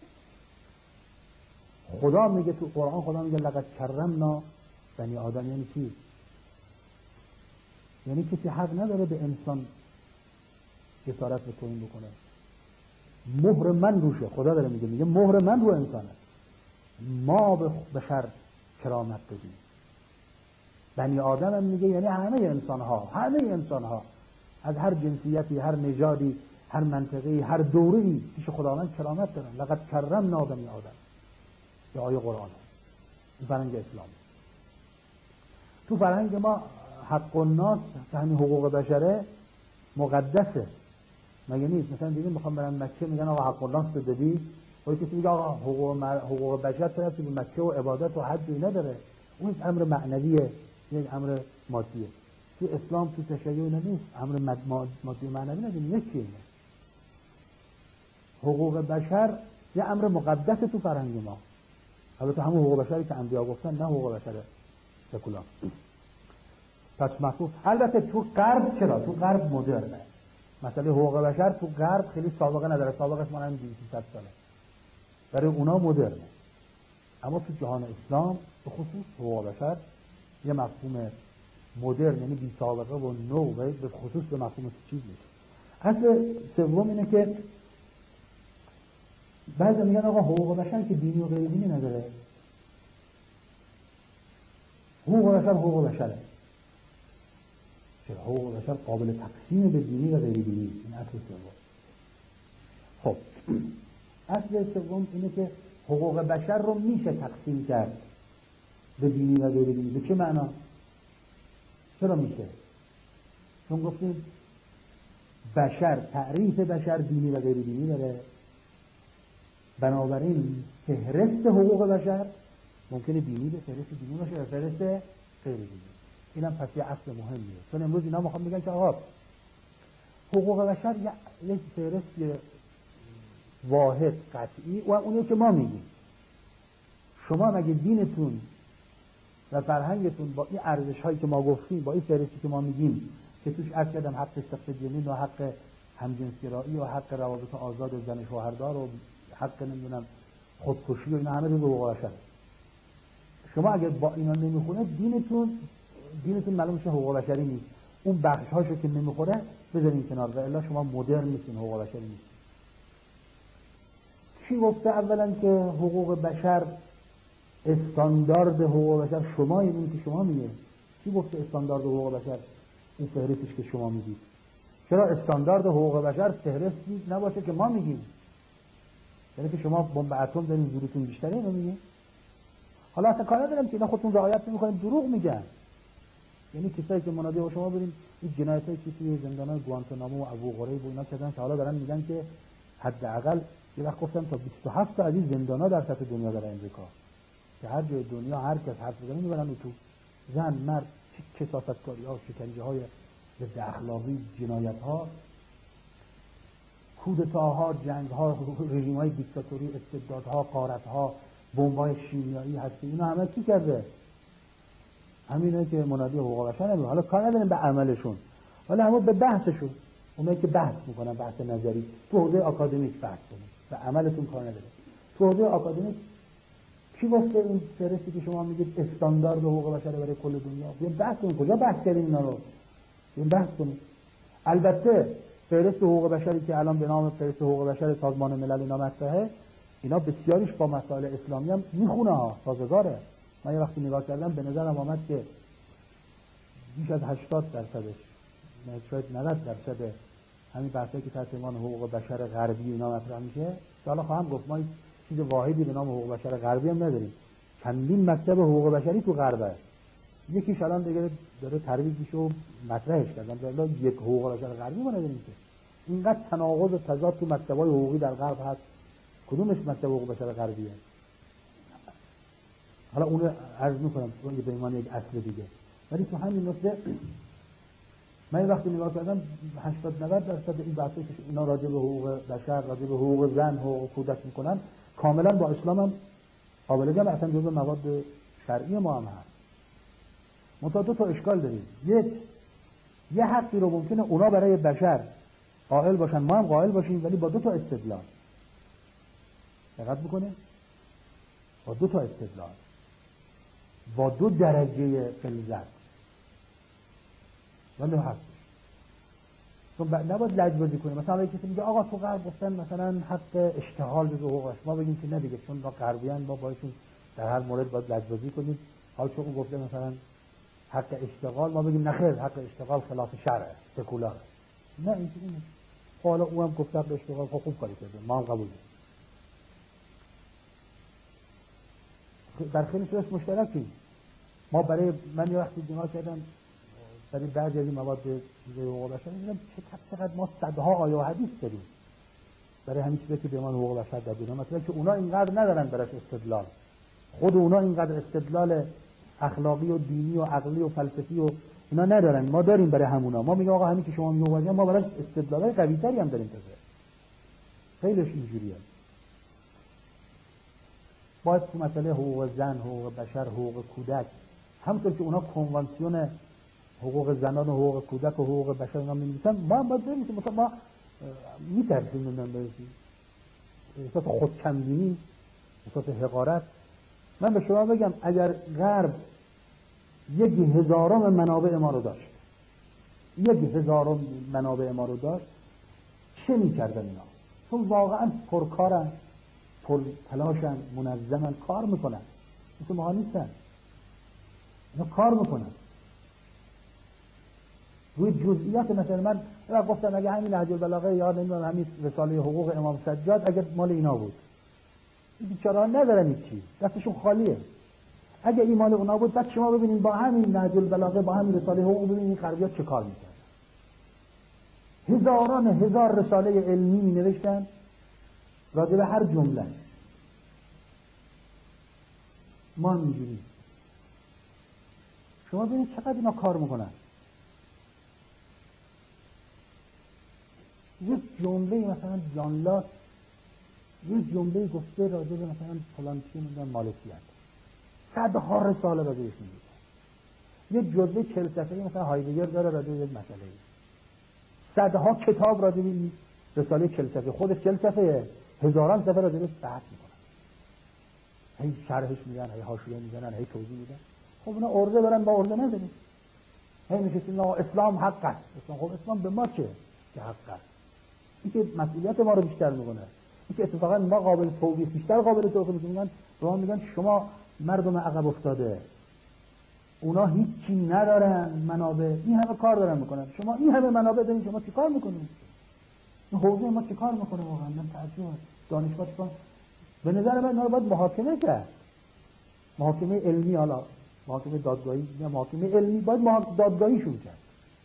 خدا میگه تو قرآن، خدا میگه لقد کرمنا بنی آدم. یعنی چی؟ یعنی کسی حق نداره به انسان جسارت و توهین بکنه. مهر من روشه. خدا داره میگه مهر من رو انسانه. ما به بشر کرامت بدیم. بنی آدم هم میگه یعنی همه انسان ها از هر جنسیتی، هر نژادی، هر منطقه‌ای، هر دوره‌ای پیش خداوند کرامت دارن. لقد کرمنا بنی آدم. یا آیه قرآن. این فرهنگ اسلام. تو فرهنگ ما حق الناس، همین حقوق بشره مقدسه، مگه نیست؟ مثلا دیگه میخوام برن مکه، میگن آقا حق الناس رو دادی، و کسی میگه آقا حقوق بشر طرفی به مکه و عبادت و حج اینا داره. اون امر معنویه، یک امر مادیه. تو اسلام تو تشیع اینا نیست، امر مادی و معنوی نداریم. یکیه. حقوق بشر یه امر مقدس تو فرهنگ ما. البته همون حقوق بشری که انبیا گفتن، نه حقوق بشر سکولار. پس مفهوم البته تو غرب، چرا تو غرب مدرنه. مسئله حقوق بشر تو غرب خیلی سابقه نداره، سابقش مال 200 ساله. برای اونا مدرنه. اما تو جهان اسلام به خصوص حقوق بشر یه مفهوم مدرن، یعنی بی سابقه و نو، به خصوص به مفهوم چیز میشه. اصل سوم اینه که بعضی میگن آقا حقوق بشر که دینی و غیر دینی نداره. حقوق بشر حقوق بشره. چرا؟ حقوق بشر قابل تقسیم به دینی و غیر دینی. این اصل سوم. خب اصل سوم اینه که حقوق بشر رو میشه تقسیم کرد به دینی و غیر دینی. به چه معنا؟ چرا میشه؟ چون گفتیم بشر، تعریف بشر دینی و غیر دینی داره. بنابراین فهرست حقوق بشر ممکنه دینی به فهرست دینی باشه و فهرست غیر دینی. اینم پس یه اصل مهمیه. چون امروز اینا میخوام بگن که آقا حقوق بشر یک فهرست واحد قطعی و اونیه که ما میگیم. شما مگه دینتون و فرهنگتون با این ارزش هایی که ما گفتیم، با این فهرستی که ما میگیم که توش عرض کردم حق سخت جنین و حق همجنسگرایی و حق روابط آزاد و زن شوهردار و حق نمیدونم خودکشی و اینا همه رو حقوق بشر. شما اگر با اینا نمیخونه دینتون معلوم میشه حقوق بشری نیست. اون بخش هاشو که نمیخوره بذارین کنار و الا شما مدرن نیستین، حقوق بشری نیست. کی گفته اولا که حقوق بشر استاندارد حقوق بشر شما، این که شما میگه؟ کی گفته استاندارد حقوق بشر این فهرستش که شما میگید؟ چرا استاندارد حقوق بشر فهرستی نباشه که ما میگیم؟ یعنی که شما بمب اتم دارین زورتون بیشتره اینو میگه؟ حالا اصلا کار ندارم که اینا خودتون رعایت نمیکنین، دروغ میگن. یعنی کسایی که منادی با شما بریم این جنایتایی که توی زندان‌های گوانتانامو و ابو غریب و اینا کردن که حالا دارن میگن که حداقل یه وقت گفتم تا 27 تا از این زندان‌ها در سطح دنیا در امریکا که هر جای دنیا هر کس حرف بزنه میبرن تو زن مرد، کسافتکاری‌ها، شکنجه‌های ضد اخلاقی، جنایت‌ها، کودتاها، جنگ‌ها، رژیم‌های دیکتاتوری، استبدادها، غارت‌ها، بمب‌های شیمیایی، هستی، اینا همه کی کرده؟ همینه که منادی حقوق بشر نمیگه. حالا کار نداریم به عملشون. ولی همون به بحثشون، اونایی که بحث میکنن، بحث نظری تو حوزه آکادمیک بحث کنید و عملتون کار نداره. تو حوزه آکادمیک کی گفته این فهرستی که شما میگید استاندارد حقوق بشر برای کل دنیا؟ بیاین بحث کنیم. کجا بحث کردیم اینا رو؟ بیاین بحث کنیم. البته فهرست حقوق بشری که الان به نام فهرست حقوق بشر سازمان ملل اینا مطرحه، اینا بسیاریش با مسائل اسلامی هم میخونه ها، سازگاره. من یه وقتی نگاه کردم به نظرم آمد که بیش از 80%، شاید 90% همین بحثایی که تحت عنوان حقوق بشر غربی اینا مطرح میشه، حالا خواهم گفت ما چیز واحدی به نام حقوق بشر غربی هم نداریم. چندین مکتب حقوق بشری تو غربه. یکیش الان دیگه داره ترویج میشه و مطرحش کردن. والا یک حقوق بشر غربی ما نداریم که. اینقدر تناقض و تضاد تو مکتب‌های حقوقی در غرب هست. کدومش مکتب حقوق بشر غربیه؟ حالا اون رو عرض میکنم به عنوان یک اصل دیگه. ولی تو همین نکته من وقتی نگاه کردم 80-90% این بحثایی که اینا راجع به حقوق بشر، راجع به حقوق زن، حقوق کودک میکنن کاملا با اسلام هم قابل جمع، اصلا جزء مواد شرعی ما هم هست. منتها دو تا اشکال داریم. یه حقی رو ممکنه اونا برای بشر قائل باشن، ما هم قائل باشیم، ولی با دو تا استدلال. دقت بکنه، با دو تا استدلال، با دو درجه فلزت، ولی هست. چون نباید لجبازی کنیم. مثلا اگه کسی میگه آقا تو غرب گفتن مثلا حق اشتغال به حقوقش، ما بگیم که نه دیگه، چون با غربیان ما باشون در هر مورد باید لجبازی کنیم. حالا چون اون گفته مثلا حق اشتغال، ما بگیم نه خیر، حق اشتغال خلاف شرعه، سکولاره. نه اینجوری نیست. حالا اونم گفته حق اشتغال، خوب کاری کرده، ما هم قبول داریم. در خیلی صورت مشترکیم. ما برای من یه وقتی نگاه کردم برای بعضی از این مواد حقوق بشر، دیدم چقدر ما صدها آیه و حدیث داریم برای همین چیزی که به عنوان حقوق بشر در دنیا مثلا که اونا اینقدر ندارن براش استدلال. خود اونا اینقدر استدلال اخلاقی و دینی و عقلی و فلسفی و اینا ندارن، ما داریم برای همونا. ما میگیم آقا همین که شما میگید ما براش استدلالای قوی‌تری هم داریم. خیلیش اینجوریه. باید تو مسئله حقوق زن، حقوق بشر، حقوق کودک، همونطور که اونا کنوانسیون حقوق زنان و حقوق کودک و حقوق بشر اینا می‌نویسن، ما هم باید ببینیم مثلا ما می‌ترسیم نمی‌دونم برسیم احساس خودکمبینی، احساس حقارت. من به شما بگم اگر غرب 1000 منابع ما رو داشت، 1000 منابع ما رو داشت، چه می‌کردن اینا؟ چون واقعا پرکارن، پر تلاشن، منظمن، کار میکنن. مثل ما نیستن، اینا کار میکنن روی جزئیات. مثلا من گفتم اگه همین نهج البلاغه یا نمیدونم همین رساله حقوق امام سجاد اگه مال اینا بود، این بیچاره‌ها ندارن هیچی، دستشون خالیه. اگه این مال اونا بود، بعد شما ببینید با همین نهج البلاغه، با همین رساله حقوق، ببینید غربی‌ها چه کار میکردن. هزار رساله علمی مینوشتن راجع به هر جمله. ما هم اینجوری. شما ببینید چقدر اینا کار میکنن. یک جمله مثلا جان لاک یک جمله گفته راجع به مثلا فلان چی میگن مالکیت، صدها رساله راجع بهش میگه. یک جزوه 40 صفحه‌ای مثلا هایدگر داره راجع به یک مسئله، صدها کتاب راجع به این رساله 40 صفحه، خودش 40 صفحه، هزاران صفحه راجع بهش بحث میکنن، هی شرحش میدن، هی حاشیه میزنن، هی توضیح میدن. خب اونا ارزه برن، با ارزه نداریم. هی میگن اسلام حق است. خب اسلام به ما چه که حق است؟ این که مسئولیت ما رو بیشتر میکنه، این که اتفاقا ما قابل توبیخ، بیشتر قابل توبیخ میگن. به ما میگن شما مردم عقب افتاده، اونا هیچی ندارن، منابع، این همه کار دارن میکنن، شما این همه منابع دارین، شما چی کار میکنید؟ این حوزه ما چی کار میکنه واقعا؟ من تعجب، دانشگاه چیکار؟ به نظر من اینا باید محاکمه کرد، محاکمه علمی، حالا محاکمه دادگاهی یا محاکمه علمی، باید دادگاهیشون کرد.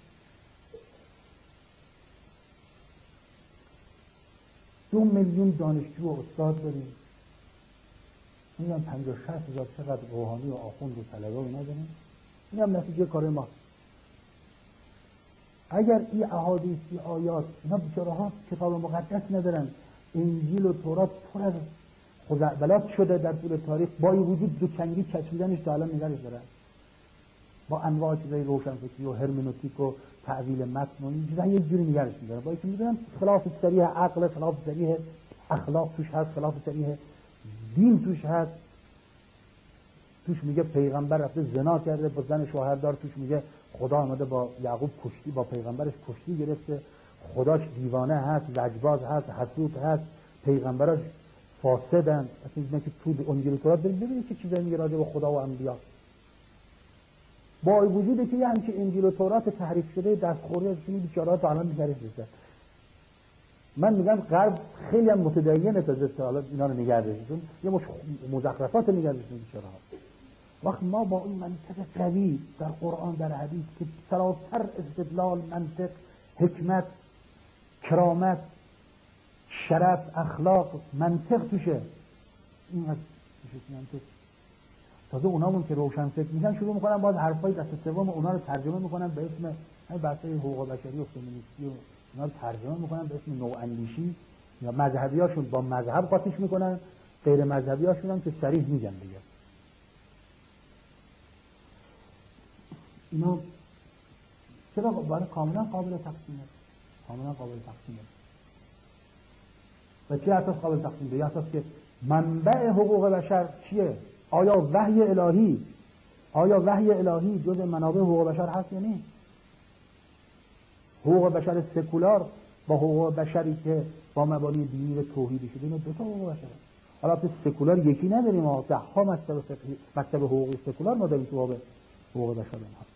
2 میلیون دانشجو و استاد داریم، میگم 50-60 هزار چقدر روحانی و آخوند و طلبه و نداریم. این هم نتیجه کار ما. اگر این احادیث، این آیات، اینا بیچاره ها کتاب مقدس ندارن، انجیل و تورات پر از خزعبلات شده در طول تاریخ، با این وجود دوچنگی چسبیدنش تا الان نگرش دارن. با انواع چیزای روشنفکری و هرمنوتیک و تعویل متن و این چیزا یک جوری نگرش می‌دارن، با اینکه می‌دونن خلاف صریح عقل، خلاف صریح اخلاق توش هست، خلاف صریح دین توش هست. توش میگه پیغمبر رفته زنا کرده با زن شوهردار، توش میگه خدا آمده با یعقوب کشتی، با پیغمبرش کشتی گرفته، خداش دیوانه هست، لجباز هست، حسود هست، پیغمبراش فاسدن. اصلا اینه که تو انجیل و تورات ببینید چه چیزایی میگه راجع به خدا و انبیا. با وجودی که یعنی که انجیل و تورات تحریف شده دستخوری از این بیچاره‌ها تا الان نگرش داشتن. من میگم غرب خیلی هم متدینه تا حالا اینا رو نگه داشتن، یه مش مزخرفات نگه داشتن بیچاره‌ها. وقت ما با این منطق قوی در قرآن در حدیث که سراسر استدلال، منطق، حکمت، کرامت، شرف، اخلاق، منطق توشه، این از منطق. تازه اونامون که روشن فکر میشن شروع میکنن باز حرفای دست سوم اونا رو ترجمه میکنن به اسم همین بحثای حقوق بشری و فمینیستی و اونا رو ترجمه میکنن به اسم نواندیشی، یا مذهبیاشون با مذهب قاطیش میکنن، غیر مذهبیاشون هم که صریح میگن دیگه. اینا چرا برای کاملا قابل تقسیمه، کاملا قابل تقسیمه. و چه اساس قابل تقسیمه؟ یا اساس که منبع حقوق بشر چیه؟ آیا وحی الهی جز منابع حقوق بشر هست یا نه؟ حقوق بشر سکولار با حقوق بشری که با مبانی دینی و توحیدی شده، اینا دو تا حقوق بشره. حالا تو سکولار یکی نداریم، ما ده ها مکتب حقوقی سکولار ما داریم تو باب حقوق بشر.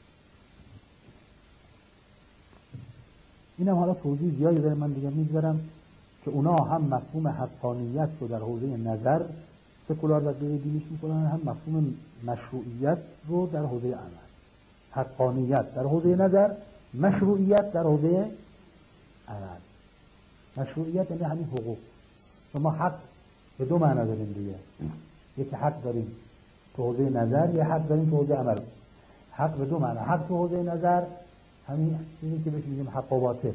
اینم حالا توضیح زیادی داره، من دیگه میذارم که اونا هم مفهوم حقانیت رو در حوزه نظر سکولار و غیر دینیش میکنن، هم مفهوم مشروعیت رو در حوزه عمل. حقانیت در حوزه نظر، مشروعیت در حوزه عمل. مشروعیت یعنی همین حقوق. ما حق به دو معنی داریم دیگه، یکی حق داریم تو حوزه نظر، یه حق داریم تو حوزه عمل. حق به دو معنی، حق تو حوزه نظر همین چیزی که بهش میگیم حق و باطل.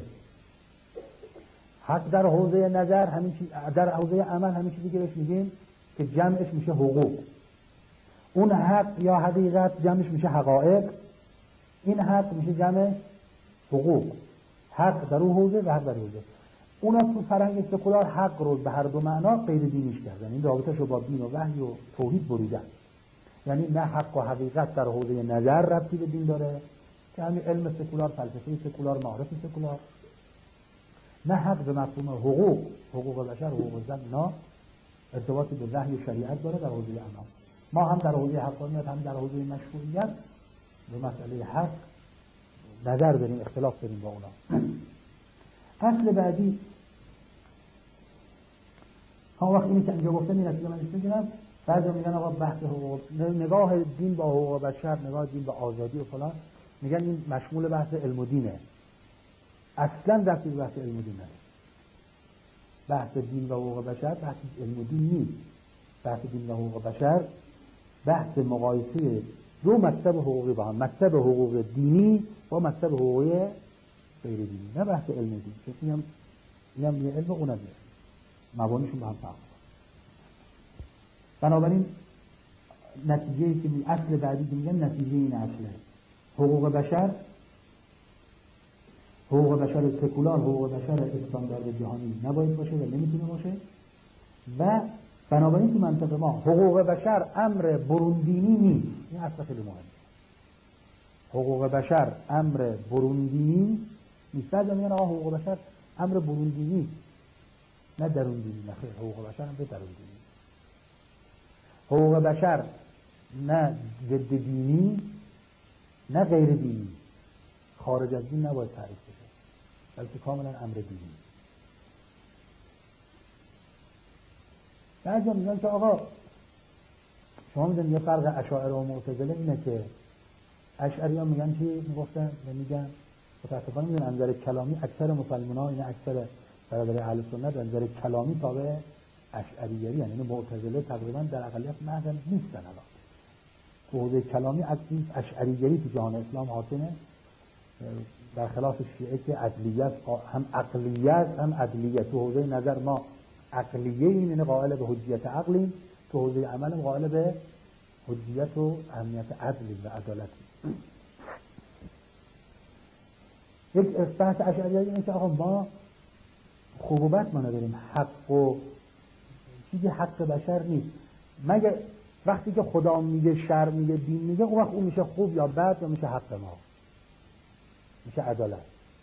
حق در حوزه نظر همین چیز، در حوزه عمل همین چیزی که بهش میگیم که جمعش میشه حقوق. اون حق یا حقیقت جمعش میشه حقایق، این حق میشه جمع حقوق. حق در اون حوزه و حق در حوزه. اونا تو فرهنگ سکولار حق رو به هر دو معنا غیر دینیش کردن، این رابطه شو با دین و وحی و توحید بریدن. یعنی نه حق و حقیقت در حوزه نظر ربطی به دین داره که همین علم سکولار، فلسفه سکولار، معرف سکولار، نه حق به مفهوم حقوق بشر، حقوق زن، نه ارتباطی به وحی و شریعت داره در حوزه عمل. ما هم در حوزه حقانیت هم در حوزه مشروعیت به مسئله حق نظر داریم، اختلاف داریم با اونا. اصل بعدی وقت اینی که اینجا گفتم این اصلا من میگم، بعضی میگن آقا بحث حقوق، نگاه دین با حقوق بشر، نگاه دین با آزادی و فلان، میگن این مشمول بحث علم و دینه. اصلا ربطی به بحث علم و دین نداره. بحث دین و حقوق بشر بحث علم و دین نیست. بحث دین و حقوق بشر بحث مقایسه دو مکتب حقوقی با هم، مکتب حقوق دینی با مکتب حقوقی غیر دینی، نه بحث علم و دین. چون اینم یه علم و اونم یه مبانیشون با هم فرق. بنابراین نتیجه‌ای که اصل بعدی که میگن نتیجه این اصله، حقوق بشر سکولار، حقوق بشر استاندارد جهانی نباید باشه و نمیتونه باشه. و بنابراین تو منطقه ما حقوق بشر امر بروندینی نیست. این اصل خیلی مهمه. حقوق بشر امر بروندینی نیست. بعضی میگن آقا حقوق بشر امر بروندینی نه دروندینی. نه خیر، حقوق بشر امر دروندینی. حقوق بشر نه ضد دینی نه غیر دینی، خارج از دین نباید تعریف بشه، بلکه کاملا امر دینی. بعضی میگن که آقا شما میدونید یه فرق اشاعره و معتزله اینه که اشعریان میگن چی میگفتن و میگن متاسفانه میگن انظر کلامی اکثر مسلمان‌ها، این اکثر برادر اهل سنت انظر کلامی تابع اشعریگری، یعنی معتزله تقریبا در اقلیت محض نیستن. الان تو حوزه کلامی اشعریگری تو جهان اسلام حاکمه، در خلاف شیعه که عدلیت، هم عقلیت هم عدلیت. تو حوزه نظر ما عقلیه، یعنی قائل به حجیت عقلی، تو حوزه عمل قائل به حجیت و اهمیت عدل و عدالت. یک بحث اشعریه اینه که آقا ما خوب و بد ما نداریم، حق و چیزی حق بشر نیست، مگه وقتی که خدا میگه، شر میگه، دین میگه، اون وقت اون میشه خوب یا بد یا میشه حق ما، میشه عدالت.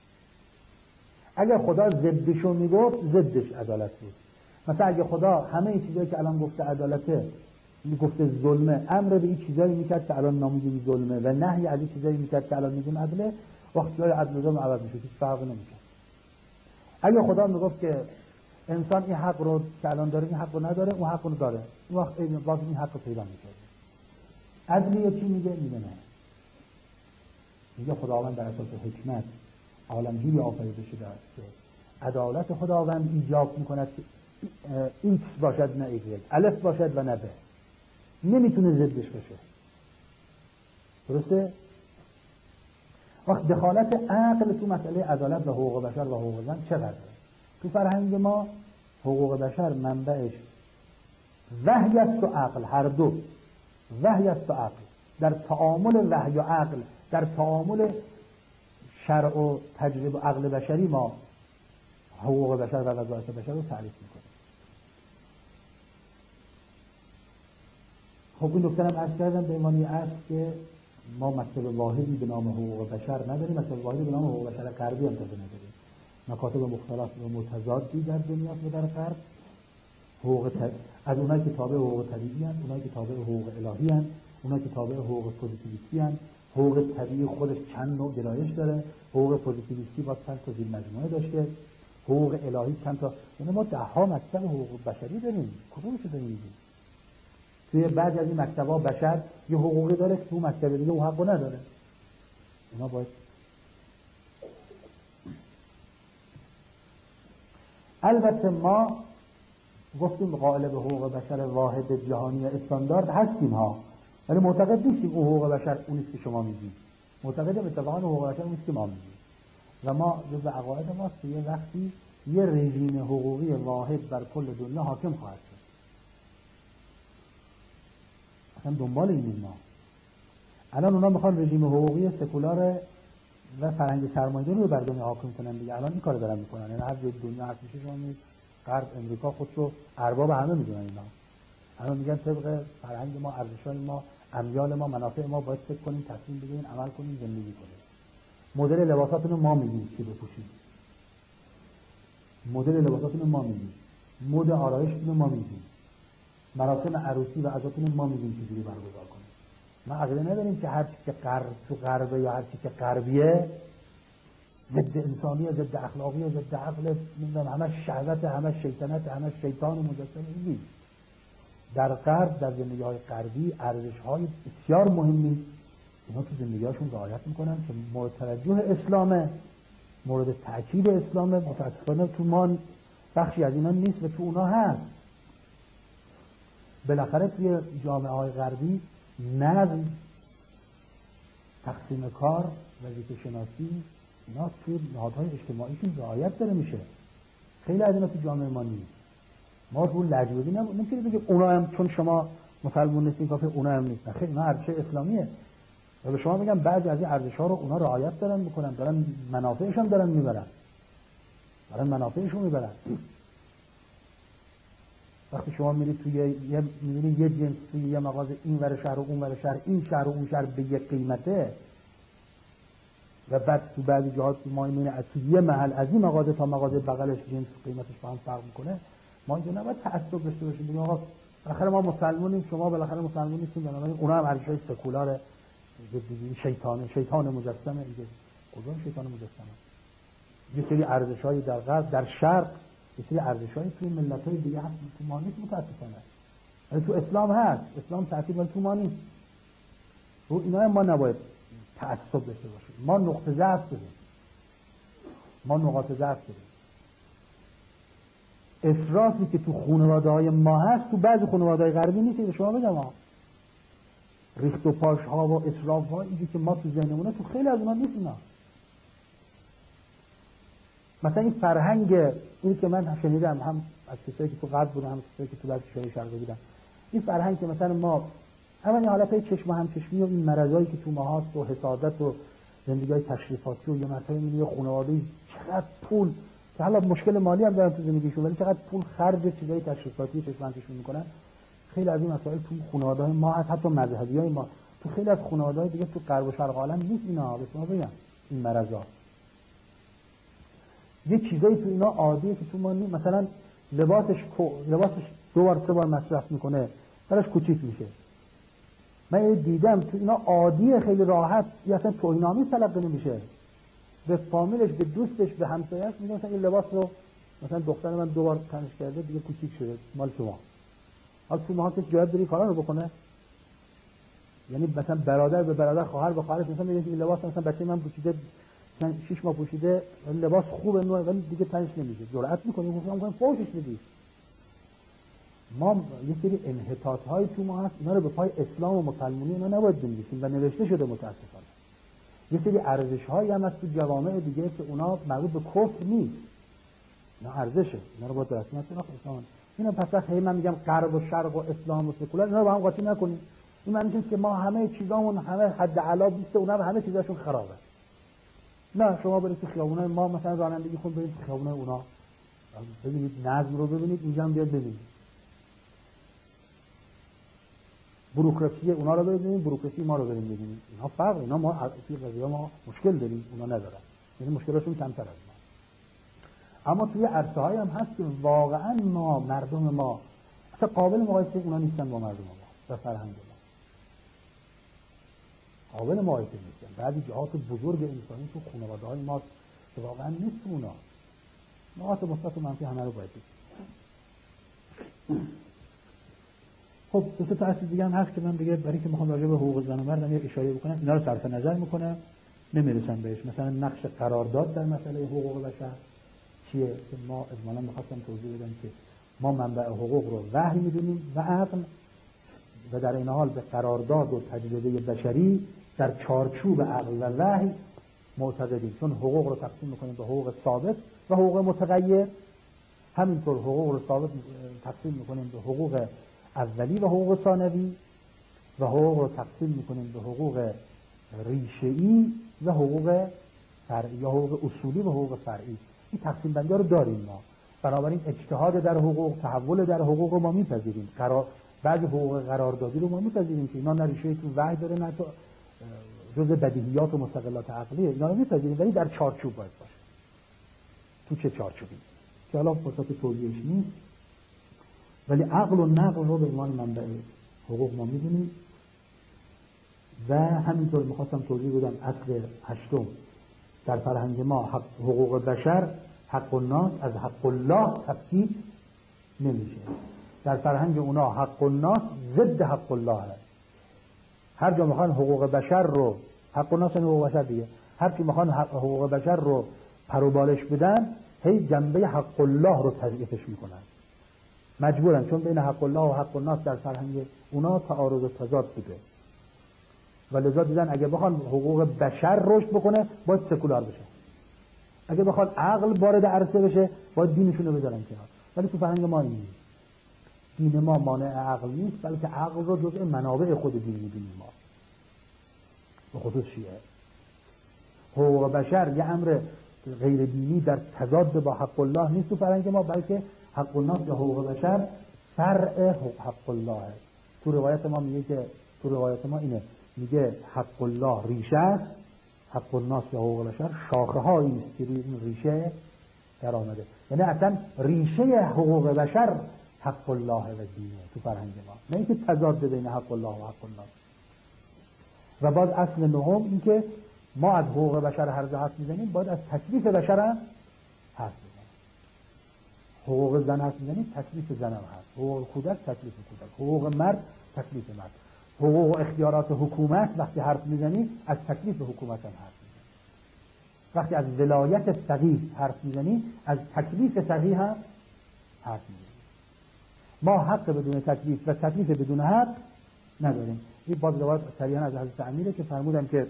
اگر خدا ضدشو میگفت ضدش عدالت بود. مثلا اگه خدا همه چیزایی که الان گفته عدالته، میگفته ظلمه، امر به این چیزایی میکرد که الان نامیدیم ظلمه و نهی از این چیزایی میکرد که الان میگیم عدله، وقتی های عدل و ظلم عوض میشه، هیچ فرقی نمیکنه. اگه خدا میگفت که انسان این حق رو که الان داره این حق رو نداره، اون حق رو داره، اون وقت باز این حق رو پیدا میکنه. عدلیه چی میگه؟ میگه نه، میگه خداوند در اساس حکمت عالمگیری آفریده شده است که عدالت خداوند ایجاب میکند که ایکس باشد نه ایگرگ، الف باشد و نه ب، نمیتونه ضدش بشه. درسته؟ وقت دخالت عقل تو مسئله عدالت و حقوق بشر و حقوق زن چقدره؟ تو فرهنگ ما حقوق بشر منبعش وحی است و عقل، هر دو وحی است و عقل. در تعامل وحی و عقل، در تعامل شرع و تجربه و عقل بشری ما حقوق بشر و وظایف بشر رو تعریف میکنیم. خب این دکترم عرض کردم به عنوان اصل که ما مکتب واحدی به نام حقوق بشر نداریم، مکتب واحدی به نام حقوق بشر غربی هم نداریم. مکاتب مختلف و متضادی در دنیا و در غرب، از اونایی که تابع حقوق طبیعی هستند، اونایی که تابع حقوق الهی هستند، اونایی که تابع حقوق پوزیتیویستی هستند. حقوق طبیعی خودش چند نوع گرایش داره، حقوق پوزیتیویستی با چند تا زیرمجموعه داشته، حقوق الهی چند تا، یعنی ما 10 مکتب حقوق بشری داریم. کدومش رو داریم؟ توی بعضی از این مکتب‌ها بشر یه حقوقی داره که تو مکتب دیگه اون حقو نداره. اینا باید البته ما گفتیم قائل به حقوق بشر واحد جهانی استاندارد هستیم ها، ولی معتقد نیستیم اون حقوق بشر اونیست که شما میگید. معتقدیم اتفاقا حقوق بشر اونیست که ما میگیم و ما جز عقاید ما یه وقتی یه رژیم حقوقی واحد بر کل دنیا حاکم خواهد شد. اصلا دنبال اینیم ما. الان اونا میخوان رژیم حقوقی سکولار و فرهنگ سرمایه‌داری رو بر دنیا حاکم کنن دیگه. الان این کارو دارن میکنن. یعنی هر جای دنیا هست میشه شما میگید غرب امریکا خودشو ارباب همه میدونن اینا. الان میگن طبق فرهنگ ما، ارزش‌های ما، امیال ما، منافع ما باید فکر کنیم، تصمیم بگیریم، عمل کنیم، زندگی کنیم. مدل لباساتون رو ما میگیم چی بپوشید. مدل لباساتون رو ما میگیم. مد آرایشتون رو ما میگیم. مراسم عروسی و عزاتون رو ما میگیم چجوری برگزار کنیم. ما عقیده نداریم که هر چی که تو غربه یا هر چی که غربیه ضد انسانیه، ضد اخلاقیه، ضد عقل، نمیدونم همش شهوت، همش شیطنت، همش شیطان مجسم نیست. در غرب، در زندگی‌های غربی ارزش‌های بسیار مهمی اینا تو زندگی‌هاشون رعایت می‌کنن که مورد توجه اسلامه، مورد تأکید اسلامه. متأسفانه تو ما بخشی از اینا نیست و تو اونا هست. بالاخره توی جامعه‌های غربی نظم، تقسیم کار، وظیفه شناسی اینا توی نهادهای اجتماعیشون رعایت داره میشه. خیلی از اینا تو جامعه ما نیست. ما رو لجوزی نمی‌تونید بگید اونا هم چون شما مسلمان نیستین کافی اونا هم نیستن. خیلی اینا ارزش اسلامیه. و به شما میگم بعضی از این ارزش‌ها رو اونا رعایت دارن میکنن، دارن منافعشون دارن میبرن. دارن منافعشون میبرن. وقتی شما میرید توی میبینید یه جنس توی یه مغازه این ور شهر و اون ور شهر، این شهر و اون شهر به یک قیمته و بعد تو بعضی جاها تو ما میبینید از توی یه محل از این مغازه تا مغازه بغلش جنس قیمتش با هم فرق میکنه، ما اینجا نباید تعصب داشته باشیم بگیم آقا بالاخره ما مسلمانیم شما بالاخره مسلمان نیستین، بنابراین اونا هم ارزش‌های سکولار شیطان مجسمه دیگه. کدوم شیطان مجسمه؟ یه سری ارزش‌های در غرب، در شرق، یه سری ارزش‌های توی ملت‌های دیگه هست تو ما نیست متأسفانه. ولی تو اسلام هست، اسلام تأکید ولی تو ما نیست. رو اینا ما نباید تعصب داشته باشیم. ما نقطه ضعف داریم. ما نقاط ضعف داریم. افراطی که تو خانواده‌های ما هست تو بعضی خانواده‌های غربی نیست. به شما بگم ریخت و پاش‌ها و اسراف‌ها اینی که ما تو ذهنمونه تو خیلی از اونها نیست اینا. مثلا این فرهنگ اینی که من شنیدم هم از کسایی که تو غرب بودن هم کسایی که تو بعضی جای شرقی بودن، این فرهنگ که مثلا ما اول حالتای چشم هم چشمی و این مرضایی که تو ما هست و حسادت و زندگی‌های تشریفاتی و یه مرتبه می‌بینی یه خانواده‌ای چقدر پول که حالا مشکل مالی هم دارن تو زندگیشون ولی چقدر پول خرج چیزای تشریفاتی چشم‌اندازشون می‌کنن. خیلی از این مسائل تو خانواده‌های ما حتی مذهبیای ما تو خیلی از خانواده‌های دیگه تو غرب و شرق عالم نیست اینا. به شما بگم این مرضا یه چیزایی تو اینا عادیه که تو ما نیست. مثلا لباسش 2 بار 3 بار مصرف میکنه براش کوچیک میشه. من دیدم تو اینا عادیه، خیلی راحت، یا اصلا توهین‌آمیز تلقی نمیشه. به فامیلش، به دوستش، به همسایه‌اش میگن مثلا این لباس رو مثلا دختر من 2 بار تنش کرده دیگه کوچیک شده مال شما. حالا تو ما کسی جواب بری کارا رو بکنه؟ یعنی مثلا برادر به برادر، خواهر به خواهرش مثلا میگه این لباس مثلا بچه من پوشیده 6 ماه پوشیده لباس خوبه نوع ولی دیگه تنش نمیشه. جرأت می‌کنی میگم فوشش بدی. ما یه سری انحطاط‌های تو ما هست، اینا رو به پای اسلام و مسلمانی اینا نباید بنویسیم و نوشته شده متأسفانه. یه سری ارزش‌هایی هم هست تو جوامع دیگه که اونا مربوط به کفر نیست. اینا ارزشه. اینا رو باید رسمیت بخوام. اینا پس هی من میگم غرب و شرق و اسلام و سکولار اینا رو با هم قاطی نکنیم. این معنی نیست که ما همه چیزامون همه حد اعلی بیست اونا همه چیزاشون خرابه. نه، شما برید تو خیابونای ما مثلا رانندگی خود برید تو خیابونای اونا ببینید نظم رو ببینید، اینجا هم بیاد ببینید. بوروکراسی اونا رو ببینید، بوروکراسی ما رو ببینید. اینا فرق، اینا ما توی قضیه ما مشکل داریم، اونا ندارن. یعنی مشکلشون کمتر از ما. اما توی عرصه‌هایی هم هست که واقعا ما مردم ما اصلا قابل مقایسه اونا نیستن با مردم ما و فرهنگ ما. قابل مقایسه نیستن. بعضی جهات بزرگ انسانی تو خانواده‌های ما که واقعا نیست اونا. نقاط مثبت و منفی همه رو باید دید. خب دو تا اصل دیگه هم هست که من دیگه برای که میخوام راجع به حقوق زن و مرد یه اشاره بکنم، اینا رو صرف نظر میکنم نمیرسم بهش. مثلا نقش قرارداد در مسئله حقوق بشر چیه که ما اجمالا میخواستم توضیح بدم که ما منبع حقوق رو وحی میدونیم و عقل، و در این حال به قرارداد و تجربه بشری در چارچوب عقل و وحی معتقدیم، چون حقوق رو تقسیم میکنیم به حقوق ثابت و حقوق متغیر. همینطور حقوق رو ثابت تقسیم میکنیم به حقوق اولی و حقوق ثانوی و حقوق رو تقسیم میکنیم به حقوق ریشه‌ای و حقوق فرعی یا حقوق اصولی و حقوق فرعی. این تقسیم بندی رو داریم ما. بنابراین اجتهاد در حقوق، تحول در حقوق رو ما میپذیریم. بعضی حقوق قراردادی رو ما میپذیریم که اینا نه ریشه تو وحی داره نه تو جزء بدیهیات و مستقلات عقلیه. اینا رو میپذیریم ولی در چارچوب باید باشه. تو چه چارچوبی که حالا فرصت توضیحش نیست، ولی عقل و نقل رو به عنوان منبع حقوق ما میدونیم. و همینطور میخواستم توضیح بدم اصل هشتم در فرهنگ ما حقوق بشر، حق الناس از حق الله تفکیک نمیشه. در فرهنگ اونا حق الناس ضد حق الله هست. هر جا میخوان حقوق بشر رو، حق الناس یعنی حقوق بشر دیگه، هر کی میخوان حقوق بشر رو پر و بالش بدن هی جنبه حق الله رو تضعیفش میکنن. مجبورن، چون بین حق الله و حق الناس در فرهنگ اونا تعارض و تضاد بوده و لذا دیدن اگه بخوان حقوق بشر رشد بکنه باید سکولار بشه، اگه بخواد عقل وارد عرصه بشه باید دینشون رو بذارن کنار. ولی تو فرهنگ ما این نیست. دین ما مانع عقل نیست، بلکه عقل رو جزء منابع خود دین می‌دونیم ما. به خصوص شیعه حقوق بشر یه امر غیر دینی در تضاد با حق الله نیست تو فرهنگ ما، بلکه حق الناس یا حقوق بشر فرع حق الله هست. تو روایت ما میگه که اینه، میگه حق الله ریشه است، حق الناس یا حقوق بشر شاخه هایی است که روی این ریشه در آمده. یعنی اصلا ریشه حقوق بشر حق الله و دینه تو فرهنگ ما، نه اینکه تضاد بین حق الله و حق الناس. و باز اصل نهم این که ما از حقوق بشر هر جا حرف میزنیم باید از تکلیف بشر هم حرف بزنیم. حقوق زن حرف میزنیم تکلیف زن هم هست، حقوق کودک تکلیف کودک، حقوق مرد تکلیف مرد، حقوق و اختیارات حکومت وقتی حرف میزنیم از تکلیف حکومت هم حرف میزنیم. وقتی از ولایت فقیه حرف میزنیم از تکلیف فقیه هم حرف میزنیم. ما حق بدون تکلیف و تکلیف بدون حق نداریم. این باز روایت صریحاً از حضرت امیره که فرمودن که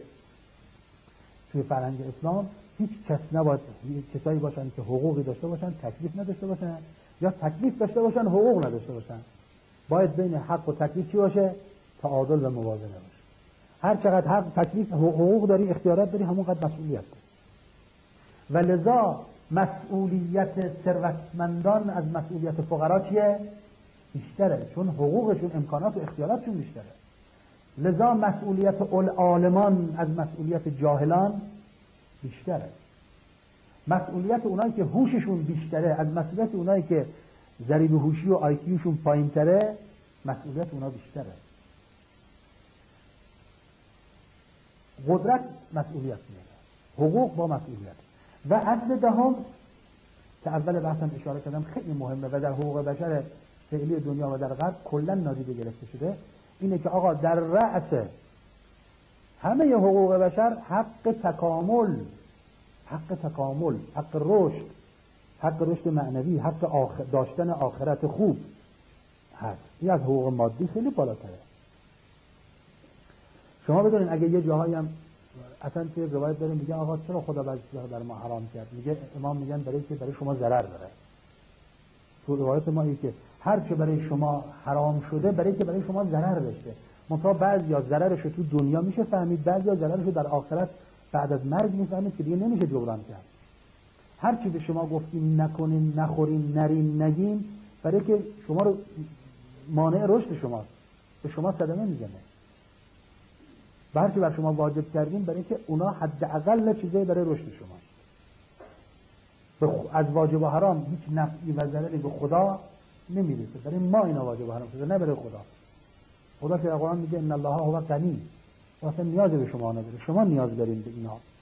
توی فرهنگ اسلام هیچ کس نباید کسایی باشن که حقوقی داشته باشن تکلیف نداشته باشن، یا تکلیف داشته باشن حقوق نداشته باشن. باید بین حق و تکلیف چی باشه؟ تعادل و موازنه باشه. هر چقدر حق تکلیف حقوق داری، اختیارات داری، همونقدر مسئولیت داری. و لذا مسئولیت ثروتمندان از مسئولیت فقرا چیه؟ بیشتره، چون حقوقشون، امکانات و اختیاراتشون بیشتره. لذا مسئولیت العالمان از مسئولیت جاهلان بیشتره. مسئولیت اونایی که هوششون بیشتره از مسئولیت اونایی که ضریب هوشی و آیکیوشون پایین‌تره، مسئولیت اونا بیشتره. قدرت مسئولیت میاره، حقوق با مسئولیت. و اصل دهم که اول بحثم اشاره کردم خیلی مهمه و در حقوق بشر فعلی دنیا و در غرب کلا نادیده گرفته شده، اینه که آقا در رأس همه حقوق بشر حق تکامل، حق رشد معنوی، حق داشتن آخرت خوب هست. این از حقوق مادی خیلی بالاتره. شما بدونین اگه یه جاهایی هم اصلا توی روایت داره میگه آقا چرا خدا بعضی چیزا در ما حرام کرد، میگه امام میگن برای شما ضرر داره. تو روایت ما اینه که هر چه برای شما حرام شده برای شما ضرر داشته. منتها بعضیا ضررش رو تو دنیا میشه فهمید، بعضیا ضررش رو در آخرت بعد از مرگ میفهمید که دیگه نمیشه جبران کرد. هر چی به شما گفتیم نکنین، نخورین، نرین، نگین، برای که شما رو مانع رشد شماست، به شما صدمه میزنه. هر چی بر شما واجب کردیم برای که اونا حداقل چیزایی برای رشد شماست. از واجب و حرام هیچ نفعی و ضرری به خدا نمیرسه، برای ما اینا واجب و حرام شده، نه برای خدا. خدا که در قرآن میگه ان الله هو غنی، اصلا نیاز به شما نداره، شما نیاز دارین به اینا.